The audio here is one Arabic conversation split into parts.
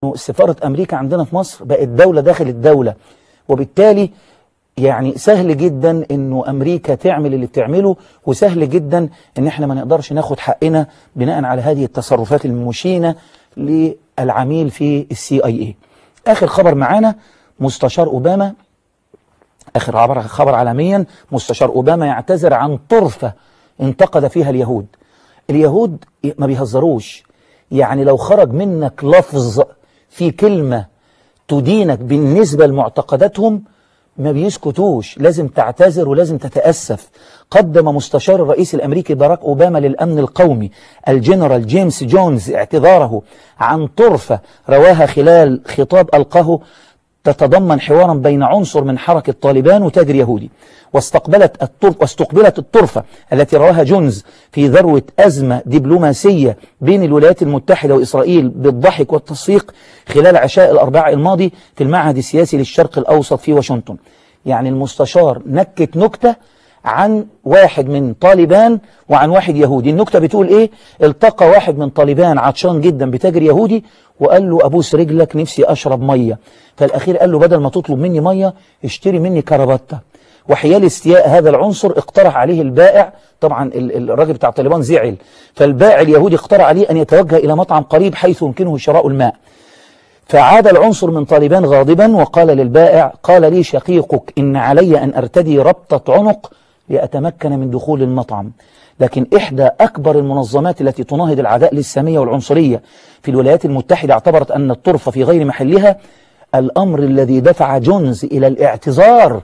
سفارة أمريكا عندنا في مصر بقت دولة داخل الدولة، وبالتالي يعني سهل جدا إنه أمريكا تعمل اللي بتعمله، وسهل جدا إن إحنا ما نقدرش ناخد حقنا بناء على هذه التصرفات المشينة للعميل في CIA. آخر خبر معانا مستشار أوباما، آخر خبر عالميا، مستشار أوباما يعتذر عن طرفة انتقد فيها اليهود. اليهود ما بيهزروش، يعني لو خرج منك لفظ في كلمة تدينك بالنسبة لمعتقداتهم ما بيسكتوش، لازم تعتذر ولازم تتأسف. قدم مستشار الرئيس الأمريكي باراك أوباما للأمن القومي الجنرال جيمس جونز اعتذاره عن طرفة رواها خلال خطاب ألقاه تتضمن حوارا بين عنصر من حركة طالبان وتاجر يهودي. واستقبلت الطرفة التي رواها جونز في ذروة أزمة دبلوماسية بين الولايات المتحدة وإسرائيل بالضحك والتصفيق خلال عشاء الأربعاء الماضي في المعهد السياسي للشرق الأوسط في واشنطن. يعني المستشار نكت نكتة عن واحد من طالبان وعن واحد يهودي. النكتة بتقول ايه؟ التقى واحد من طالبان عطشان جدا بتاجر يهودي وقال له ابوس رجلك نفسي اشرب مية، فالاخير قال له بدل ما تطلب مني مية اشتري مني كربتة. وحيال استياء هذا العنصر اقترح عليه البائع، طبعا الراجل بتاع طالبان زعل، فالبائع اليهودي اقترح عليه ان يتوجه الى مطعم قريب حيث يمكنه شراء الماء. فعاد العنصر من طالبان غاضبا وقال للبائع: قال لي شقيقك إن علي أن أرتدي ربطة عنق لأتمكن من دخول المطعم. لكن إحدى أكبر المنظمات التي تناهض العداء للسامية والعنصرية في الولايات المتحدة اعتبرت أن الطرفة في غير محلها، الأمر الذي دفع جونز إلى الاعتذار.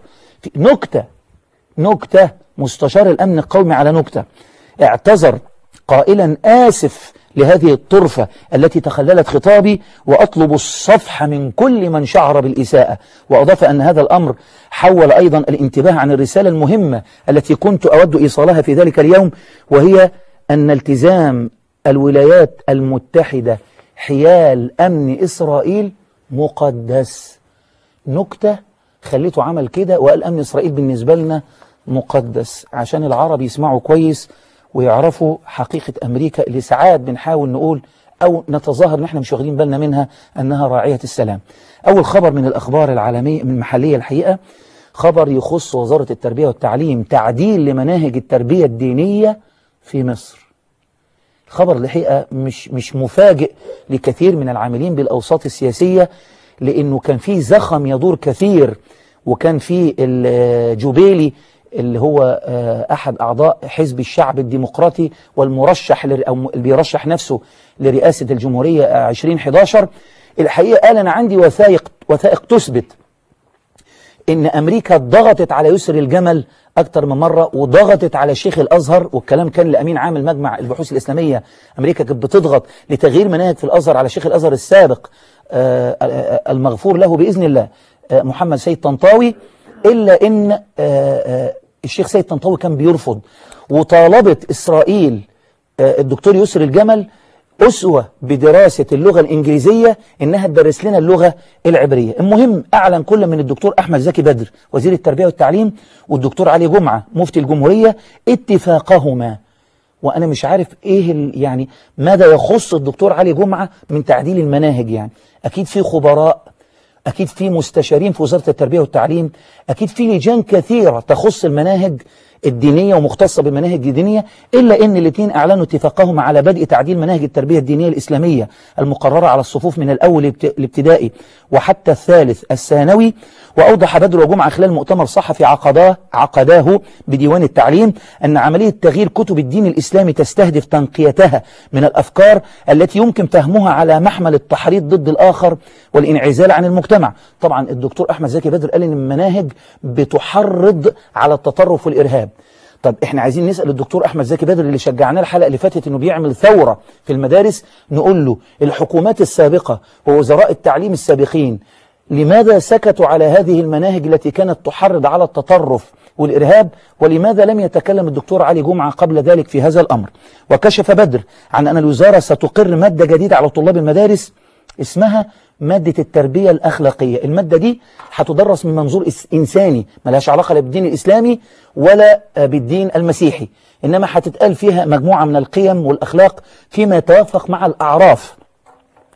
نكتة مستشار الأمن القومي على نكتة، اعتذر قائلا: آسف لهذه الطرفة التي تخللت خطابي وأطلب الصفح من كل من شعر بالإساءة. وأضاف أن هذا الأمر حول أيضا الانتباه عن الرسالة المهمة التي كنت أود إيصالها في ذلك اليوم، وهي أن التزام الولايات المتحدة حيال أمن إسرائيل مقدس. نكتة خليته عمل كده وقال أمن إسرائيل بالنسبة لنا مقدس، عشان العرب يسمعوا كويس ويعرفوا حقيقة أمريكا اللي ساعات بنحاول نقول أو نتظاهر ان احنا مش واخدين بالنا منها أنها راعية السلام. أول خبر من الأخبار العالمية من المحلية الحقيقة، خبر يخص وزارة التربية والتعليم، تعديل لمناهج التربية الدينية في مصر. خبر الحقيقة مش مفاجئ لكثير من العاملين بالأوساط السياسية، لأنه كان فيه زخم يدور كثير، وكان فيه الجبيلي اللي هو أحد أعضاء حزب الشعب الديمقراطي والمرشح أو اللي بيرشح نفسه لرئاسة الجمهورية 2011، الحقيقة قال: أنا عندي وثائق تثبت إن أمريكا ضغطت على يسري الجمل أكتر من مرة، وضغطت على شيخ الأزهر، والكلام كان لأمين عام المجمع البحوث الإسلامية. أمريكا كانت بتضغط لتغيير مناهج في الأزهر على شيخ الأزهر السابق المغفور له بإذن الله محمد سيد طنطاوي، إلا إن الشيخ سيد طنطاوي كان بيرفض. وطالبت إسرائيل الدكتور يسري الجمل أسوة بدراسة اللغة الإنجليزية إنها تدرس لنا اللغة العبرية. المهم أعلن كل من الدكتور أحمد زكي بدر وزير التربية والتعليم والدكتور علي جمعة مفتي الجمهورية اتفاقهما. وأنا مش عارف إيه يعني ماذا يخص الدكتور علي جمعة من تعديل المناهج. يعني أكيد في خبراء، أكيد في مستشارين في وزارة التربية والتعليم، أكيد في لجان كثيرة تخص المناهج الدينية ومختصة بالمناهج الدينية، إلا أن الاثنين أعلنوا اتفاقهم على بدء تعديل مناهج التربية الدينية الإسلامية المقررة على الصفوف من الأول الابتدائي وحتى الثالث الثانوي. وأوضح بدر وجمعة خلال مؤتمر صحفي عقداه بديوان التعليم أن عملية تغيير كتب الدين الإسلامي تستهدف تنقيتها من الأفكار التي يمكن فهمها على محمل التحريض ضد الآخر والانعزال عن المجتمع. طبعا الدكتور أحمد زكي بدر قال إن المناهج بتحرض على التطرف والإرهاب. طب احنا عايزين نسأل الدكتور أحمد زكي بدر اللي شجعناه الحلقة اللي فاتت انه بيعمل ثورة في المدارس، نقول له الحكومات السابقة ووزراء التعليم السابقين لماذا سكتوا على هذه المناهج التي كانت تحرض على التطرف والإرهاب، ولماذا لم يتكلم الدكتور علي جمعة قبل ذلك في هذا الأمر؟ وكشف بدر عن أن الوزارة ستقر مادة جديدة على طلاب المدارس اسمها مادة التربية الأخلاقية. المادة دي هتدرس من منظور إنساني، ملهاش علاقة لا بالدين الإسلامي ولا بالدين المسيحي، إنما هتتقال فيها مجموعة من القيم والأخلاق فيما يتوافق مع الأعراف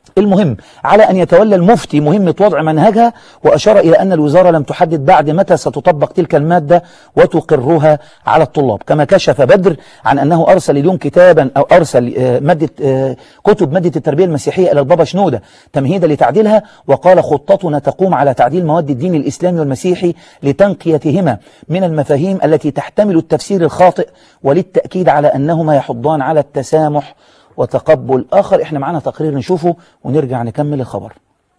المهم على أن يتولى المفتي مهمة وضع منهجها، وأشار إلى أن الوزارة لم تحدد بعد متى ستطبق تلك المادة وتقرها على الطلاب. كما كشف بدر عن أنه أرسل اليوم كتابا أو أرسل كتب مادة التربية المسيحية إلى البابا شنودة تمهيدا لتعديلها، وقال خطتنا تقوم على تعديل مواد الدين الإسلامي والمسيحي لتنقيتهما من المفاهيم التي تحتمل التفسير الخاطئ، وللتأكيد على أنهما يحضان على التسامح وتقبل آخر. احنا معانا تقرير نشوفه ونرجع نكمل الخبر.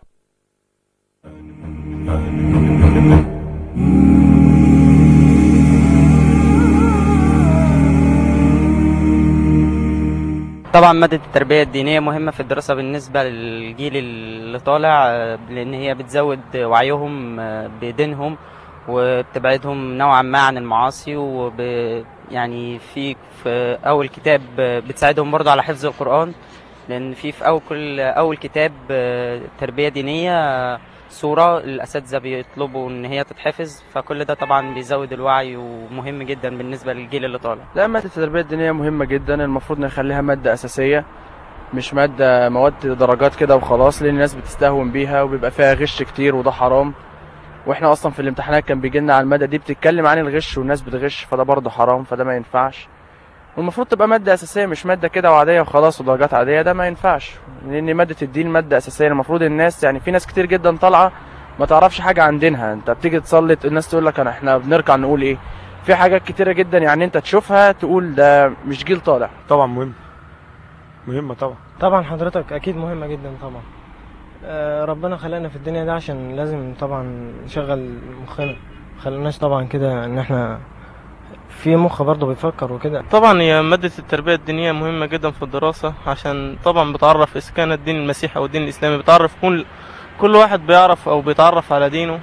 طبعا مادة التربية الدينية مهمة في الدراسة بالنسبة للجيل اللي طالع، لأن هي بتزود وعيهم بدينهم وبتبعدهم نوعا ما عن المعاصي، يعني في أول كتاب بتساعدهم برضه على حفظ القرآن، لأن في أول كتاب تربية دينية سورة الأساتذة بيطلبوا إن هي تتحفظ، فكل ده طبعا بيزود الوعي ومهم جدا بالنسبة للجيل اللي طالع. لا، مادة التربية الدينية مهمة جدا، المفروض نخليها مادة أساسية مش مواد درجات كده وخلاص، لأن الناس بتستهون بيها وبيبقى فيها غش كتير وده حرام. واحنا اصلا في الامتحانات كان بيجيلنا على المادة دي بتتكلم عن الغش والناس بتغش، فده برضه حرام، فده ما ينفعش. والمفروض تبقى مادة أساسية مش مادة كده وعادية وخلاص ودرجات عادية، ده ما ينفعش، لأن مادة الدين مادة أساسية. المفروض الناس يعني في ناس كتير جدا طالعة ما تعرفش حاجة عن دينها، انت بتيجي تصلي الناس تقول لك احنا بنركع نقول ايه، في حاجات كتيرة جدا يعني انت تشوفها تقول ده مش جيل طالع. طبعا مهمة طبعا حضرتك اكيد مهمة جدا طبعا. ربنا خلقنا في الدنيا دي عشان لازم طبعا نشغل مخنا، خلناش طبعا كده ان احنا في مخ برضه بيفكر وكده. طبعا هي مادة التربية الدينية مهمة جدا في الدراسة، عشان طبعا بتعرف إذا كان الدين المسيحي أو الدين الإسلامي، بتعرف كل واحد بيعرف أو بيتعرف على دينه.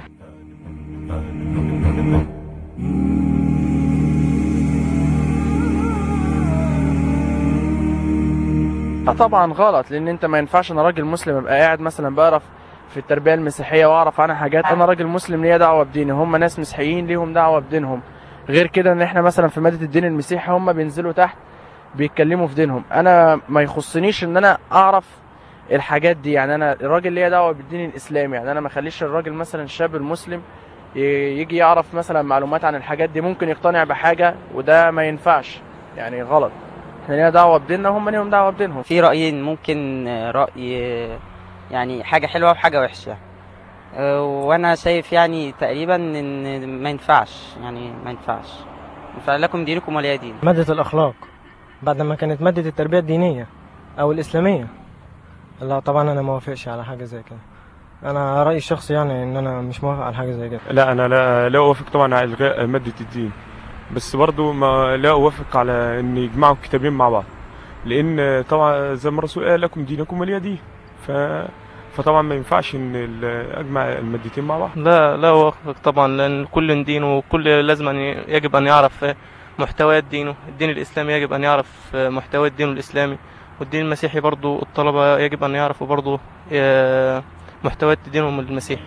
طبعا غلط، لان انت ما ينفعش انا راجل مسلم ابقى قاعد مثلا بعرف في التربيه المسيحيه واعرف عنها حاجات، انا راجل مسلم ليا دعوه بديني، هم ناس مسيحيين ليهم دعوه بدينهم. غير كده ان احنا مثلا في ماده الدين المسيحي هم بينزلوا تحت بيتكلموا في دينهم، انا ما يخصنيش ان انا اعرف الحاجات دي، يعني انا الراجل ليا دعوه بالدين الاسلامي، يعني انا ما اخليش الراجل مثلا الشاب المسلم يجي يعرف مثلا معلومات عن الحاجات دي، ممكن يقتنع بحاجه وده ما ينفعش، يعني غلط. احنا لينا دعوه بديننا وهم ليهم دعوه بدينهم. في رأيين، ممكن رأي يعني حاجة حلوة وحاجة وحشة، وانا شايف يعني تقريبا ان ما ينفعش، يعني ما ينفعش لكم دينكم ولي دين. مادة الأخلاق بعد ما كانت مادة التربية الدينية أو الإسلامية، لا طبعا أنا ما وافقش على حاجة زي كده. أنا رأيي الشخصي يعني إن أنا مش موافق على حاجة زي كده. لا، أنا لا أوافق طبعا على إلغاء مادة الدين، بس برضو ما لا أوافق على إن يجمعوا الكتابين مع بعض، لأن طبعا زي ما الرسول قال لكم دينكم ولي دين، فطبعا ما ينفعش ان اجمع المادتين مع بعض. لا اوافق طبعا، لان كل دين وكل لازم يجب ان يعرف محتويات دينه. الدين الاسلامي يجب ان يعرف محتويات دينه الاسلامي، والدين المسيحي برضو الطلبة يجب ان يعرفوا برضو محتويات دينهم المسيحي.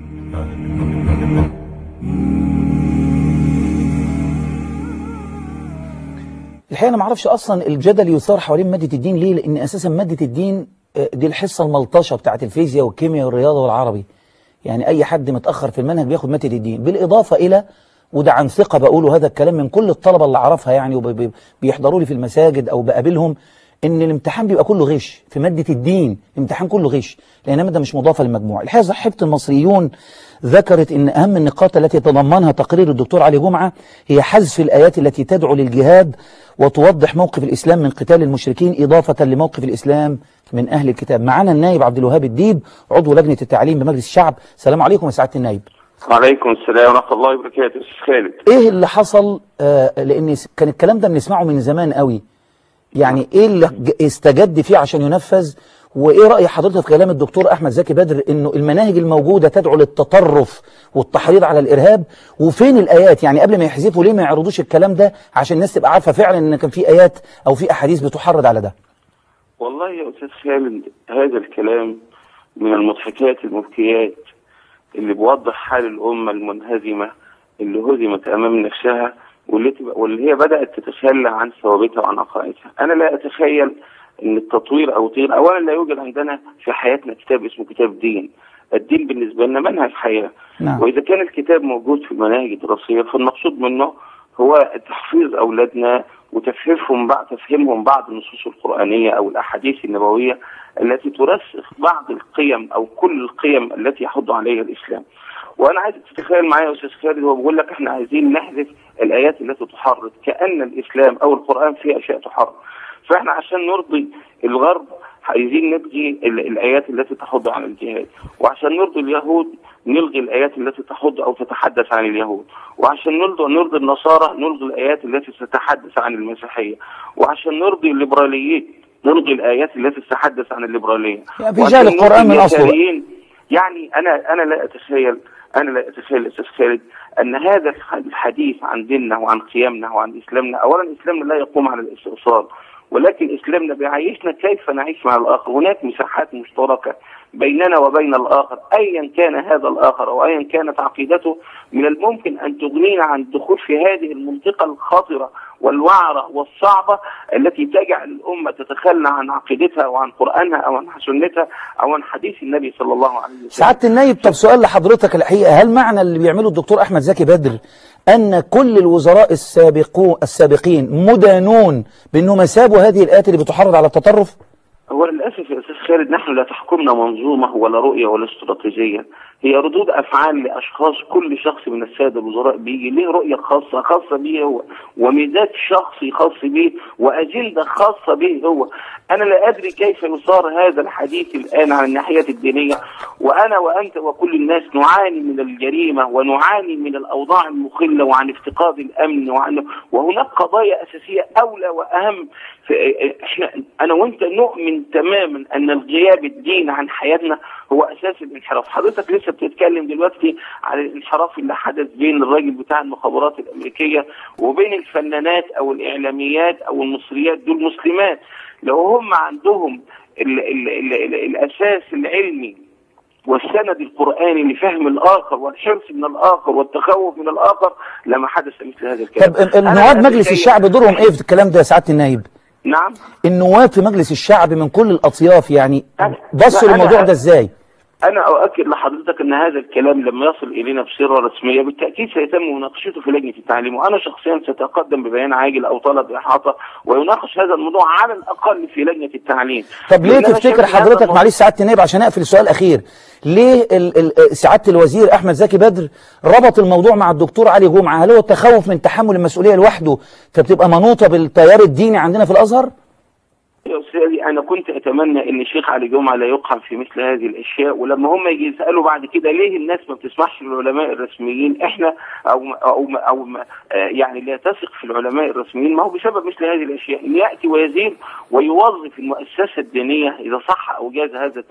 الحقيقة أنا معرفش أصلا الجدل يثار حوالين مادة الدين ليه، لأن أساسا مادة الدين دي الحصة الملطشة بتاعت الفيزياء والكيمياء والرياضة والعربي، يعني أي حد متأخر في المنهج بياخد مادة الدين، بالإضافة إلى، وده عن ثقة بقوله هذا الكلام من كل الطلبة اللي أعرفها يعني وبيحضروا لي في المساجد أو بقابلهم، إن الامتحان بيبقى كله غش في مادة الدين، الامتحان كله غش لأن مادة مش مضافة للمجموع. الحقيقة صحيفة المصريون ذكرت إن أهم النقاط التي تضمنها تقرير الدكتور علي جمعة هي حذف الآيات التي تدعو للجهاد وتوضح موقف الإسلام من قتال المشركين إضافة لموقف الإسلام من أهل الكتاب. معنا النائب عبد الوهاب الديب عضو لجنة التعليم بمجلس الشعب. السلام عليكم يا سعادة النائب. وعليكم السلام ورحمة الله وبركاته. أستاذ خالد، إيه اللي حصل؟ لأن كان الكلام ده بنسمعه من زمان قوي، يعني إيه اللي استجد فيه عشان ينفذ؟ وإيه رأي حضرتك في كلام الدكتور أحمد زكي بدر إنه المناهج الموجودة تدعو للتطرف والتحريض على الإرهاب، وفين الآيات؟ يعني قبل ما يحذفوا ليه ما يعرضوش الكلام ده عشان الناس تبقى عارفة فعلا إن كان في آيات أو في أحاديث بتحرض على ده؟ والله يا أستاذ خالد، هذا الكلام من المضحكات المبكيات اللي بوضح حال الأمة المنهزمة اللي هزمت أمام نفسها واللي هي بدأت تتخلى عن ثوابتها وعن عقائدها. أنا لا أتخيل ان التطوير او التغيير، اولا لا يوجد عندنا في حياتنا كتاب اسمه كتاب دين. الدين بالنسبه لنا منهج حياه. نعم. واذا كان الكتاب موجود في المناهج الدراسيه فالمقصود منه هو تحفيظ اولادنا تفهمهم بعض النصوص القرانيه او الاحاديث النبويه التي ترسخ بعض القيم او كل القيم التي يحض عليها الاسلام. وانا عايز تتخيل معايا يا استاذ خالد، هو بيقول لك احنا عايزين نحذف الايات التي تحرض، كأن الاسلام او القرآن فيه اشياء تحرض. فاحنا عشان نرضي الغرب عايزين نلغي الايات التي تحض على الجهاد، وعشان نرضي اليهود نلغي الايات التي تحض او تتحدث عن اليهود، وعشان نرضي النصارى نلغي الايات التي تتحدث عن المسيحيه، وعشان نرضي الليبراليين نلغي الايات التي تتحدث عن الليبراليه. في جهل القرآن من اصله. يعني انا لا اتخيل استاذ خالد ان هذا الحديث عن ديننا وعن قيمنا وعن اسلامنا، اولا اسلامنا لا يقوم على الاستئصال، ولكن اسلامنا بيعيشنا كيف نعيش مع الاخر. هناك مساحات مشتركه بيننا وبين الاخر، ايا كان هذا الاخر او ايا كانت عقيدته، من الممكن ان تغنينا عن الدخول في هذه المنطقه الخطره والوعره والصعبه التي تجعل الامه تتخلى عن عقيدتها وعن قرانها او عن سنتها او عن حديث النبي صلى الله عليه وسلم. سعادة النايب، طب سؤال لحضرتك الحقيقه، هل معنى اللي بيعمله الدكتور احمد زكي بدر ان كل الوزراء السابقين مدانون بانهم سابوا هذه الايات اللي بتحرض على التطرف؟ هو للاسف يا استاذ خالد نحن لا تحكمنا منظومه ولا رؤيه ولا استراتيجيه، هي ردود افعال لاشخاص. كل شخص من الساده الوزراء بيجي له رؤيه خاصه به هو، وميزات شخصي خاص به، واجنده خاصه به هو. انا لا ادري كيف يصار هذا الحديث الان عن الناحيه الدينيه، وانا وانت وكل الناس نعاني من الجريمه ونعاني من الاوضاع المخله وعن افتقاد الامن وهناك قضايا اساسيه اولى واهم. انا وانت نؤمن تماما ان الغياب الدين عن حياتنا هو اساس الانحراف. حضرتك لسه بتتكلم دلوقتي على الانحراف اللي حدث بين الراجل بتاع المخابرات الامريكيه وبين الفنانات او الاعلاميات او المصريات، دول مسلمات. لو هم عندهم الاساس العلمي والسند القرآني لفهم الآخر والحرص من الآخر والتخوف من الآخر لما حدث مثل هذا الكلام. طب النواب مجلس الشعب دورهم ايه في الكلام ده يا سعادة النايب؟ نعم، النواب في مجلس الشعب من كل الأطياف يعني بصوا للموضوع ده ازاي؟ أنا أؤكد لحضرتك أن هذا الكلام لما يصل إلينا بصيغة رسمية بالتأكيد سيتم مناقشته في لجنة التعليم، وأنا شخصيا سأتقدم ببيان عاجل أو طلب إحاطة ويناقش هذا الموضوع على الأقل في لجنة التعليم. طب ليه تفتكر حضرتك، معلش سعادة النائب عشان أقفل السؤال الأخير، ليه سعادة الوزير أحمد زكي بدر ربط الموضوع مع الدكتور علي جمعة؟ هل هو التخوف من تحمل المسؤولية لوحده فبتبقى منوطة بالتيار الديني عندنا في الأزهر؟ يا أستاذي أنا كنت أتمنى أن الشيخ علي جمعة لا يقع في مثل هذه الأشياء، ولما هم يجي يسألوا بعد كده ليه الناس ما بتسمحش للعلماء الرسميين إحنا أو يعني لا تثق في العلماء الرسميين، ما هو بسبب مثل هذه الأشياء إن يأتي ويزيد ويوظف المؤسسة الدينية إذا صح أو جاز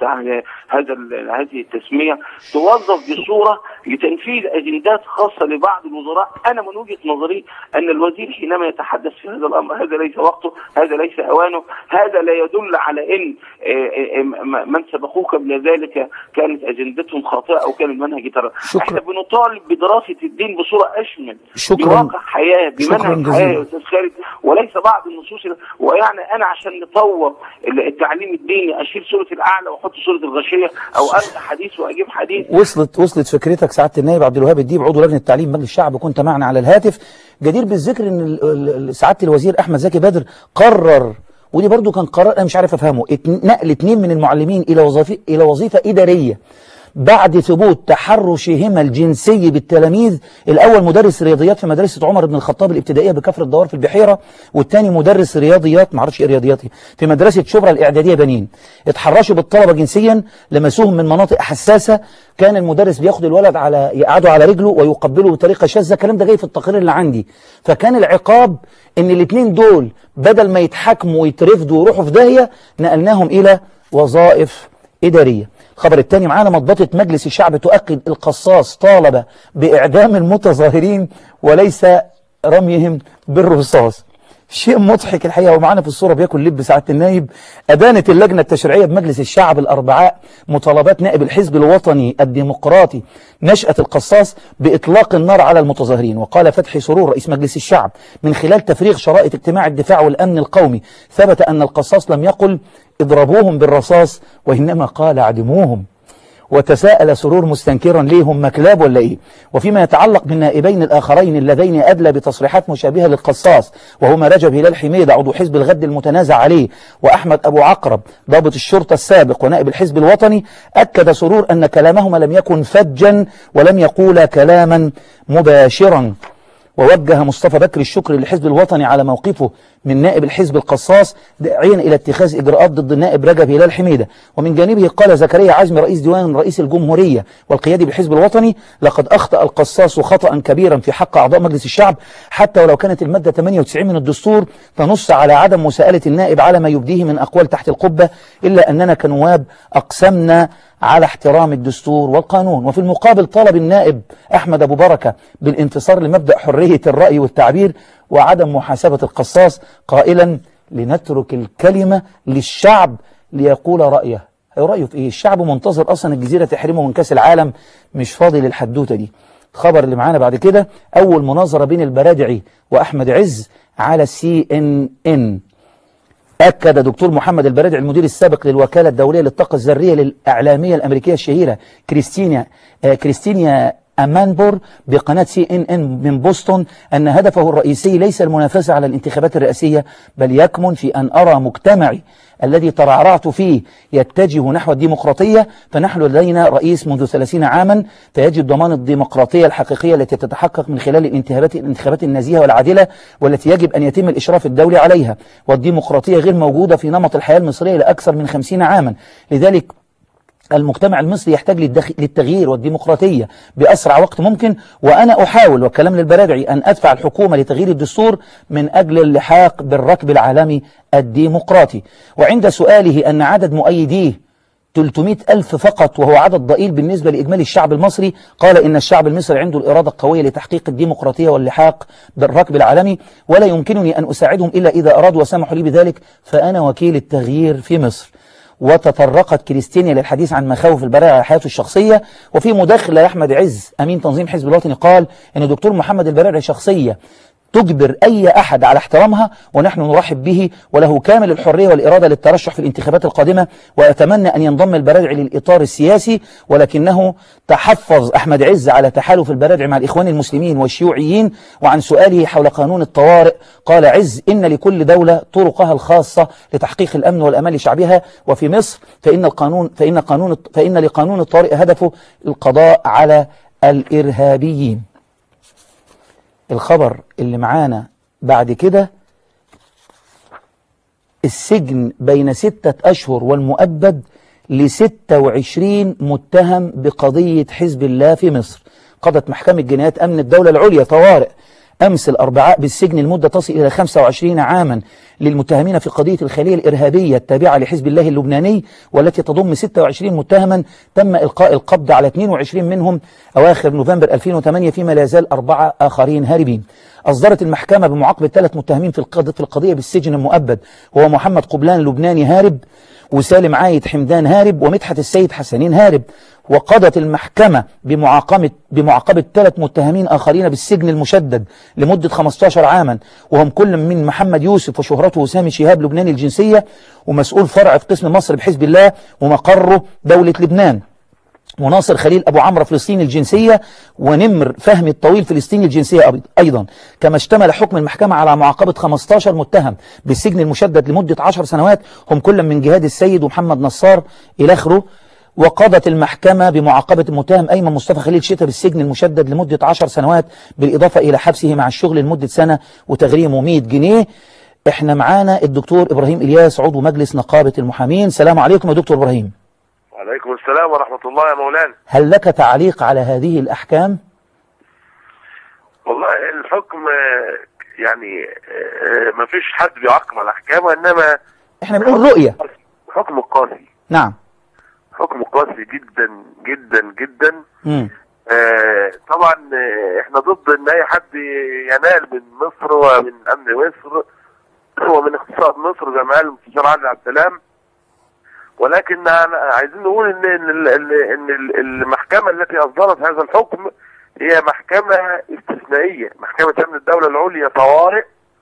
هذه التسمية، توظف بصورة لتنفيذ أجندات خاصة لبعض الوزراء. أنا من وجهة نظري أن الوزير حينما يتحدث في هذا الأمر هذا ليس وقته، هذا ليس أوانه، هذا لا يدل على ان من سبقوك قبل ذلك كانت اجندتهم خاطئه او كان المنهج ترى. احنا بنطالب بدراسه الدين بصوره اشمل، بواقع حياه، بمنهج حياه يا استاذ خالد، وليس بعض النصوص. ويعني انا عشان نطور التعليم الديني اشيل سوره الاعلى واحط سوره الغاشيه او الغي حديث واجيب حديث. وصلت فكرتك سعاده النائب عبد الوهاب الديب عضو لجنه التعليم مجلس الشعب، كنت معنا على الهاتف. جدير بالذكر ان سعاده الوزير احمد زكي بدر قرر، ودي برضو كان قرار انا مش عارف افهمه، نقل 2 من المعلمين الى وظيفه اداريه بعد ثبوت تحرشهما الجنسي بالتلاميذ. الاول مدرس رياضيات في مدرسه عمر بن الخطاب الابتدائيه بكفر الدوار في البحيره، والثاني مدرس رياضيات ما اعرفش ايه رياضياتي في مدرسه شبرا الاعداديه بنين. اتحرشوا بالطلبه جنسيا، لمسوهم من مناطق حساسه، كان المدرس بياخد الولد يقعده على رجله ويقبله بطريقه شاذه. الكلام ده جاي في التقرير اللي عندي. فكان العقاب ان الاثنين دول بدل ما يتحاكموا ويترفدوا ويروحوا في داهيه نقلناهم الى وظائف اداريه. الخبر الثاني معانا، مضبطة مجلس الشعب تؤكد القصاص طالب بإعدام المتظاهرين وليس رميهم بالرصاص. شيء مضحك الحقيقة. ومعانا في الصورة بياكل لب سعادة النائب. أدانت اللجنة التشريعية بمجلس الشعب الأربعاء مطالبات نائب الحزب الوطني الديمقراطي نشأة القصاص بإطلاق النار على المتظاهرين. وقال فتحي سرور رئيس مجلس الشعب من خلال تفريغ شرائط اجتماع الدفاع والأمن القومي ثبت أن القصاص لم يقل اضربوهم بالرصاص وإنما قال اعدموهم. وتساءل سرور مستنكرا ليه هم كلاب ولا ايه؟ وفيما يتعلق بالنائبين الاخرين اللذين ادلى بتصريحات مشابهه للقصاص وهما رجب هلال حميده عضو حزب الغد المتنازع عليه واحمد ابو عقرب ضابط الشرطه السابق ونائب الحزب الوطني، اكد سرور ان كلامهما لم يكن فجا ولم يقولا كلاما مباشرا. ووجه مصطفى بكر الشكر للحزب الوطني على موقفه من نائب الحزب القصاص داعيا إلى اتخاذ إجراءات ضد النائب رجب هلال حميدة. ومن جانبه قال زكريا عزمي رئيس ديوان رئيس الجمهورية والقيادي بالحزب الوطني لقد أخطأ القصاص خطأ كبيرا في حق أعضاء مجلس الشعب حتى ولو كانت المادة 98 من الدستور تنص على عدم مساءلة النائب على ما يبديه من أقوال تحت القبة، إلا أننا كنواب أقسمنا على احترام الدستور والقانون. وفي المقابل طالب النائب أحمد أبو بركة بالانتصار لمبدأ حرية الرأي والتعبير وعدم محاسبة القصاص قائلا لنترك الكلمة للشعب ليقول رأيه. رأيه في إيه؟ الشعب منتظر أصلا الجزيرة تحرمه من كأس العالم، مش فاضي للحدوتة دي. الخبر اللي معانا بعد كده أول مناظرة بين البرادعي وأحمد عز على CNN. أكد دكتور محمد البرادعي المدير السابق للوكالة الدولية للطاقة الذرية للإعلامية الأمريكية الشهيرة كريستينيا أمانبور بقناة CNN من بوسطن أن هدفه الرئيسي ليس المنافسة على الانتخابات الرئاسية بل يكمن في أن أرى مجتمعي الذي ترعرعت فيه يتجه نحو الديمقراطية، فنحن لدينا رئيس منذ 30 عاما فيجب ضمان الديمقراطية الحقيقية التي تتحقق من خلال الانتخابات النزيهة والعادلة والتي يجب أن يتم الإشراف الدولي عليها، والديمقراطية غير موجودة في نمط الحياة المصرية لأكثر من 50 عاما. لذلك المجتمع المصري يحتاج للتغيير والديمقراطية بأسرع وقت ممكن، وأنا أحاول والكلام للبرادعي أن أدفع الحكومة لتغيير الدستور من أجل اللحاق بالركب العالمي الديمقراطي. وعند سؤاله أن عدد مؤيديه 300,000 فقط وهو عدد ضئيل بالنسبة لإجمالي الشعب المصري، قال إن الشعب المصري عنده الإرادة القوية لتحقيق الديمقراطية واللحاق بالركب العالمي ولا يمكنني أن أساعدهم إلا إذا أرادوا وسمحوا لي بذلك، فأنا وكيل التغيير في مصر. وتطرقت كريستينيا للحديث عن مخاوف البرادعي على حياته الشخصية. وفي مداخلة لأحمد عز أمين تنظيم حزب الوطني قال إن دكتور محمد البرادعي شخصية تجبر أي أحد على احترامها ونحن نرحب به وله كامل الحرية والإرادة للترشح في الانتخابات القادمة، وأتمنى أن ينضم البرادعي للإطار السياسي، ولكنه تحفظ أحمد عز على تحالف البرادعي مع الإخوان المسلمين والشيوعيين. وعن سؤاله حول قانون الطوارئ قال عز إن لكل دولة طرقها الخاصة لتحقيق الأمن والأمان لشعبها، وفي مصر فإن لقانون الطوارئ هدفه القضاء على الإرهابيين. الخبر اللي معانا بعد كده السجن بين 6 أشهر والمؤبد ل26 متهم بقضية حزب الله في مصر. قضت محكمة جنايات أمن الدولة العليا طوارئ أمس الأربعاء بالسجن المدة تصل إلى 25 عاما للمتهمين في قضية الخلية الإرهابية التابعة لحزب الله اللبناني والتي تضم 26 متهما تم إلقاء القبض على 22 منهم أواخر نوفمبر 2008 فيما لا يزال 4 آخرين هاربين. أصدرت المحكمة بمعاقبة 3 متهمين في القضية بالسجن المؤبد وهو محمد قبلان لبناني هارب وسالم عايد حمدان هارب ومدحت السيد حسنين هارب. وقضت المحكمة بمعاقبة 3 متهمين آخرين بالسجن المشدد لمدة 15 عاما وهم كل من محمد يوسف وشهرته سامي شهاب لبناني الجنسية ومسؤول فرع في قسم مصر بحزب الله ومقره دولة لبنان، وناصر خليل أبو عمرو فلسطيني الجنسية ونمر فهمي الطويل فلسطيني الجنسية أيضا. كما اشتمل حكم المحكمة على معاقبة 15 متهم بالسجن المشدد لمدة 10 سنوات هم كل من جهاد السيد ومحمد نصار إلى آخره. وقضت المحكمة بمعاقبة المتهم أيمن مصطفى خليل شتا بالسجن المشدد لمدة 10 سنوات بالإضافة إلى حبسه مع الشغل لمدة سنة وتغريمه 100 جنيه. احنا معانا الدكتور إبراهيم إلياس عضو مجلس نقابة المحامين. السلام عليكم يا دكتور إبراهيم. وعليكم السلام ورحمة الله يا مولانا. هل لك تعليق على هذه الأحكام؟ والله الحكم يعني ما فيش حد بيعقم على الأحكام، وإنما احنا بنقول رؤية. حكم قاسي. نعم. حكم قاسي جدا جدا جدا. طبعا احنا ضد ان اي حد ينال من مصر ومن امن مصر ومن اقتصاد مصر زي ما قال المستشار عادل عبد السلام. ولكن عايزين نقول ان المحكمة التي اصدرت هذا الحكم هي محكمة استثنائية، محكمة امن الدولة العليا طوارئ.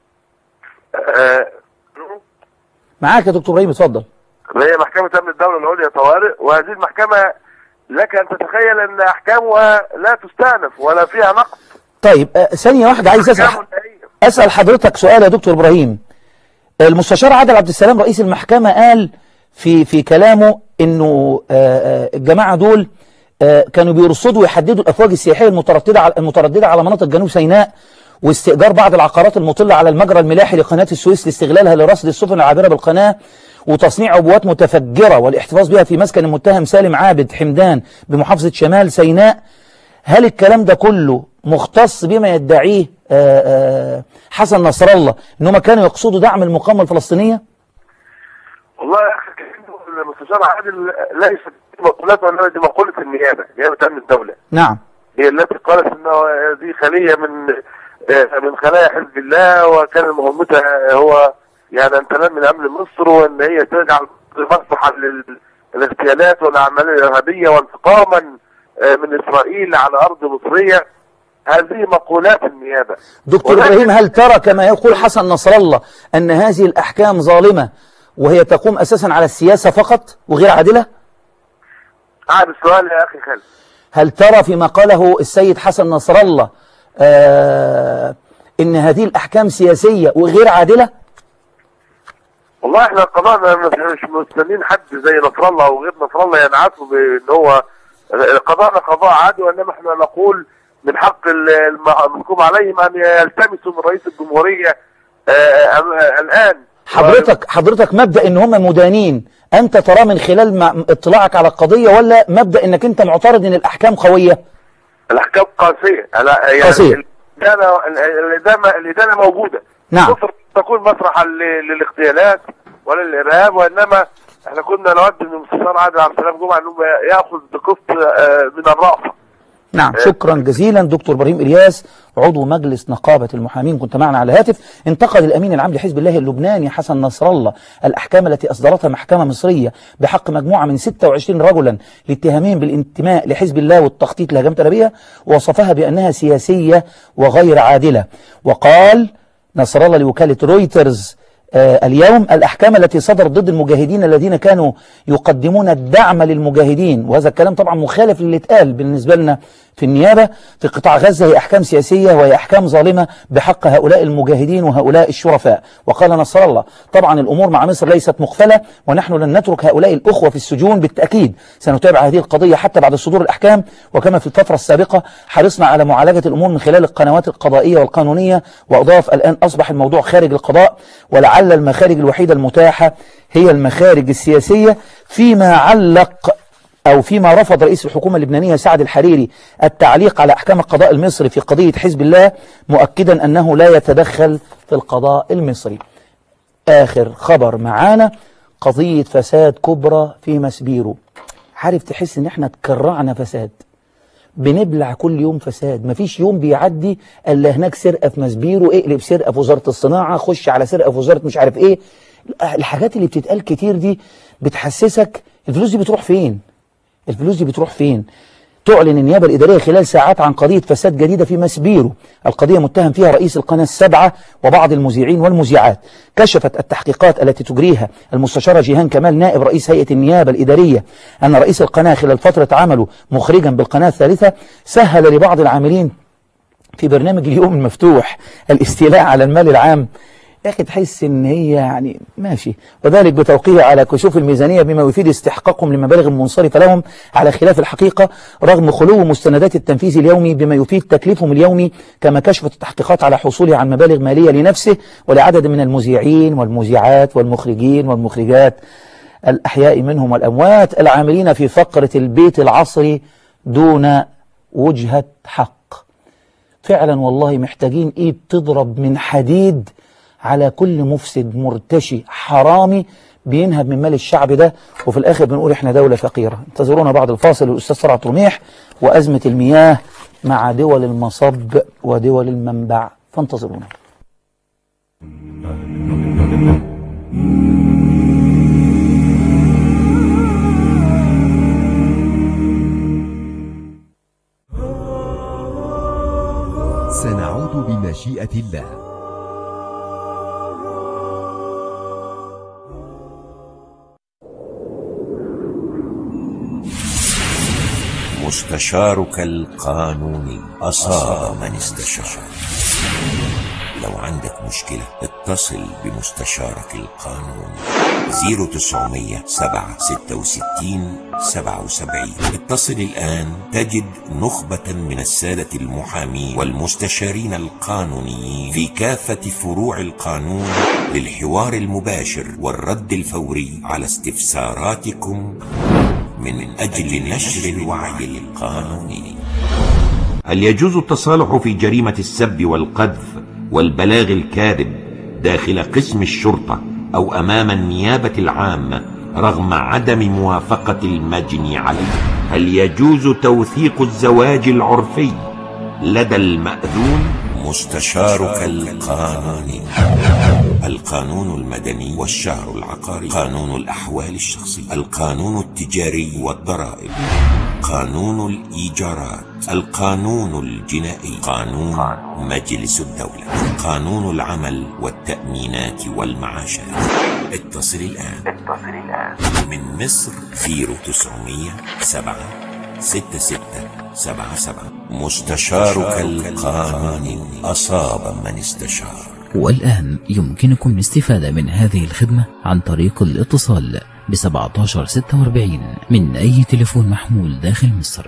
معاك يا دكتور ابراهيم، اتفضل. هي محكمة امن الدولة العليا طوارئ، وهذه المحكمة لك ان تتخيل ان احكامها لا تستأنف ولا فيها نقص. طيب ثانية واحدة، عايز اسأل حضرتك سؤال يا دكتور ابراهيم. المستشار عادل عبد السلام رئيس المحكمة قال في كلامه انه الجماعة دول كانوا بيرصدوا ويحددوا الافواج السياحية المترددة على مناطق جنوب سيناء، واستئجار بعض العقارات المطلة على المجرى الملاحي لقناة السويس لاستغلالها لرصد السفن العابرة بالقناة، وتصنيع عبوات متفجرة والاحتفاظ بها في مسكن المتهم سالم عابد حمدان بمحافظة شمال سيناء. هل الكلام ده كله مختص بما يدعيه حسن نصر الله انهم كانوا يقصدوا دعم المقاومة الفلسطينية؟ والله يا اخي المستشار عادل ليس مقولته، انما دي مقولة النيابة، نيابة امن الدولة. نعم. هي التي قالت انه دي خلية من خلايا حزب الله، وكان مهمتها هو يعني ان تنمي من امن مصر، وان هي تجعل مصلحة للاغتيالات والاعمال الارهابية وانتقاما من اسرائيل على ارض مصرية. هذه مقولات النيابة. دكتور ابراهيم، هل ترى كما يقول حسن نصر الله ان هذه الاحكام ظالمة وهي تقوم اساسا على السياسة فقط وغير عادلة؟ عاد السؤال يا اخي خالد. هل ترى فيما قاله السيد حسن نصر الله ان هذه الاحكام سياسية وغير عادلة؟ والله احنا قضاءنا مش مستنين حد زي نصر الله او غير نصر الله ينعتوا بان هو قضاءنا قضاء عادل، وانما احنا نقول من حق المحكوم عليهم ان يلتمسوا من رئيس الجمهورية الان. حضرتك مبدأ ان هم مدانين انت ترى من خلال اطلاعك على القضية، ولا مبدأ انك انت معترض ان الاحكام قوية؟ الاحكام قاسية، يعني قاسية. الإدانة موجودة. نعم. مصر تكون مسرحا للاغتيالات ولا للإرهاب، وإنما احنا كنا نود من المستشار عادل عبد السلام جمعة انه ياخذ بقسط من الرأفة. نعم، شكرا جزيلا. دكتور ابراهيم الياس عضو مجلس نقابة المحامين كنت معنا على هاتف. انتقد الأمين العام لحزب الله اللبناني حسن نصر الله الأحكام التي أصدرتها محكمة مصرية بحق مجموعة من 26 رجلا لاتهامهم بالانتماء لحزب الله والتخطيط لهجمة إرهابية، ووصفها بأنها سياسية وغير عادلة. وقال نصر الله لوكالة رويترز اليوم الأحكام التي صدرت ضد المجاهدين الذين كانوا يقدمون الدعم للمجاهدين، وهذا الكلام طبعا مخالف للي اتقال بالنسبة لنا في النيابة في قطاع غزة، هي أحكام سياسية وهي أحكام ظالمة بحق هؤلاء المجاهدين وهؤلاء الشرفاء. وقال نصر الله طبعا الأمور مع مصر ليست مغفلة، ونحن لن نترك هؤلاء الأخوة في السجون، بالتأكيد سنتابع هذه القضية حتى بعد صدور الأحكام، وكما في الفترة السابقة حرصنا على معالجة الأمور من خلال القنوات القضائية والقانونية. وأضاف الآن أصبح الموضوع خارج القضاء، ولعل المخارج الوحيدة المتاحة هي المخارج السياسية. فيما علق أو فيما رفض رئيس الحكومة اللبنانية سعد الحريري التعليق على أحكام القضاء المصري في قضية حزب الله، مؤكدا أنه لا يتدخل في القضاء المصري. آخر خبر معانا قضية فساد كبرى في مسبيرو. عارف تحس ان احنا تكرعنا فساد، بنبلع كل يوم فساد، مفيش يوم بيعدي الا هناك سرقة في مسبيرو، اقلب سرقة في وزارة الصناعة، خش على سرقة في وزارة مش عارف ايه. الحاجات اللي بتتقال كتير دي بتحسسك الفلوس دي بتروح فين؟ الفلوس دي بتروح فين؟ تعلن النيابة الإدارية خلال ساعات عن قضية فساد جديدة في مسبيرو. القضية متهم فيها رئيس القناة السبعة وبعض المذيعين والمذيعات. كشفت التحقيقات التي تجريها المستشارة جيهان كمال نائب رئيس هيئة النيابة الإدارية أن رئيس القناة خلال فترة عمله مخرجا بالقناة الثالثة سهل لبعض العاملين في برنامج اليوم المفتوح الاستيلاء على المال العام. يا أخي تحس إن هي يعني ماشي، وذلك بتوقيع على كشوف الميزانية بما يفيد استحقاقهم لمبالغ منصرفة لهم على خلاف الحقيقة، رغم خلو مستندات التنفيذ اليومي بما يفيد تكليفهم اليومي، كما كشفت التحقيقات على حصوله عن مبالغ مالية لنفسه ولعدد من المذيعين والمذيعات والمخرجين والمخرجات الأحياء منهم والأموات العاملين في فقرة البيت العصري دون وجهة حق. فعلا والله محتاجين إيد تضرب من حديد على كل مفسد مرتشي حرامي بينهب من مال الشعب ده، وفي الآخر بنقول إحنا دولة فقيرة. انتظرونا بعد الفاصل الأستاذ صرعت رميح وأزمة المياه مع دول المصب ودول المنبع، فانتظرونا. سنعود بمشيئة الله. مستشارك القانوني أصاب من استشار. لو عندك مشكلة اتصل بمستشارك القانوني 0900 766 77. اتصل الآن تجد نخبة من السادة المحامين والمستشارين القانونيين في كافة فروع القانون للحوار المباشر والرد الفوري على استفساراتكم من أجل نشر الوعي القانوني. هل يجوز التصالح في جريمة السب والقذف والبلاغ الكاذب داخل قسم الشرطة أو أمام النيابة العامة رغم عدم موافقة المجني عليه؟ هل يجوز توثيق الزواج العرفي لدى المأذون؟ مستشارك القانوني. القانون المدني والشهر العقاري، قانون الأحوال الشخصية، القانون التجاري والضرائب، قانون الإيجارات، القانون الجنائي، قانون مجلس الدولة، قانون العمل والتأمينات والمعاشات. اتصل الآن من مصر 0900 766 77. مستشارك القانوني أصاب من استشار. والآن يمكنكم الاستفادة من هذه الخدمة عن طريق الاتصال ب1746 من أي تليفون محمول داخل مصر.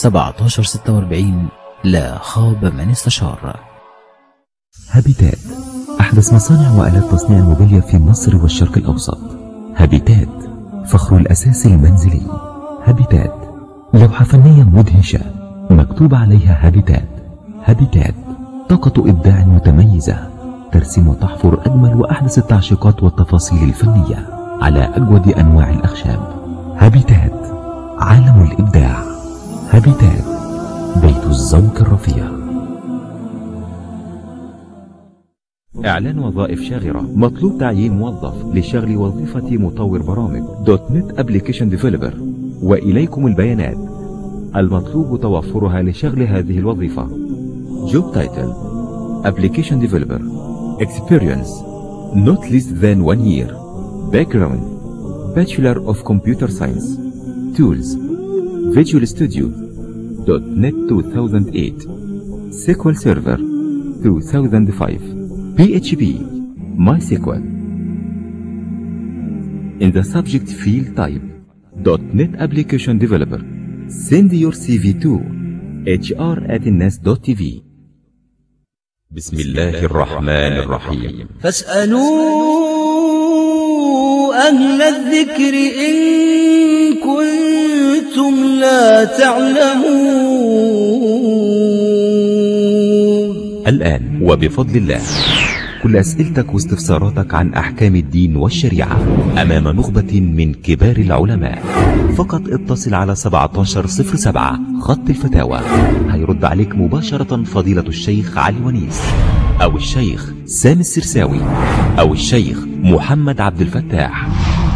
1746 لا خاب من استشار. هابيتات، أحدث مصانع وآلات تصنيع الموبيليا في مصر والشرق الأوسط. هابيتات، فخر الأساس المنزلي. هابيتات، لوحة فنية مدهشة مكتوب عليها هابيتات. هابيتات، طاقة إبداع متميزة ترسم وتحفر أجمل وأحدث التعشيقات والتفاصيل الفنية على أجود أنواع الأخشاب. هابيتات، عالم الإبداع. هابيتات، بيت الذوق الرفيع. إعلان وظائف شاغرة. مطلوب تعيين موظف لشغل وظيفة مطور برامج .NET Application Developer، وإليكم البيانات المطلوب توفرها لشغل هذه الوظيفة. Job Title Application Developer. Experience not less than 1 year. Background Bachelor of Computer Science. Tools Visual Studio .NET 2008, SQL Server 2005, PHP, MySQL. In the subject field type .NET Application Developer. Send your CV to hr@الناس.tv. بسم الله الرحمن الرحيم. فاسألوا أهل الذكر إن كنتم لا تعلمون. الآن وبفضل الله كل أسئلتك واستفساراتك عن أحكام الدين والشريعة أمام نخبة من كبار العلماء. فقط اتصل على 1707 خط الفتاوى، هيرد عليك مباشرة فضيلة الشيخ علي ونيس أو الشيخ سامي السرساوي أو الشيخ محمد عبد الفتاح.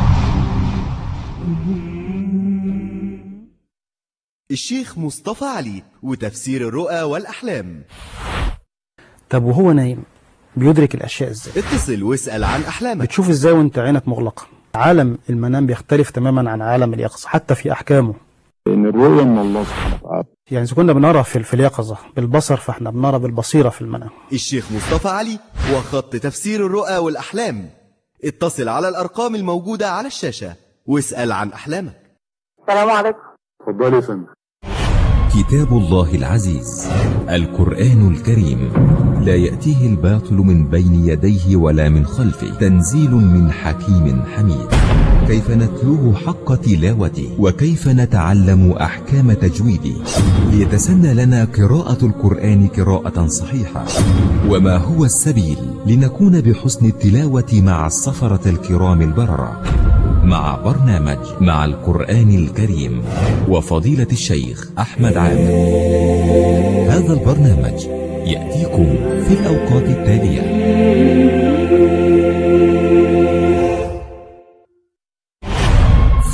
الشيخ مصطفى علي وتفسير الرؤى والأحلام. طب وهو نايم بيدرك الأشياء ازاي؟ اتصل واسأل عن أحلامك. بتشوف ازاي وانت عينك مغلقة؟ عالم المنام بيختلف تماما عن عالم اليقظة حتى في أحكامه. إن الرؤية من الله سبحانه وتعالى. يعني إذا كنا بنرى في اليقظة بالبصر فاحنا بنرى بالبصيرة في المنام. الشيخ مصطفى علي وخط تفسير الرؤى والأحلام. اتصل على الأرقام الموجودة على الشاشة واسأل عن أحلامك. السلام عليكم. اتفضل يا فندم. كتاب الله العزيز القرآن الكريم لا يأتيه الباطل من بين يديه ولا من خلفه، تنزيل من حكيم حميد. كيف نتلوه حق تلاوته وكيف نتعلم أحكام تجويده ليتسنى لنا قراءة القرآن قراءة صحيحة، وما هو السبيل لنكون بحسن التلاوة مع السفرة الكرام البررة، مع برنامج مع القرآن الكريم وفضيلة الشيخ أحمد عامر. هذا البرنامج يأتيكم في الأوقات التالية: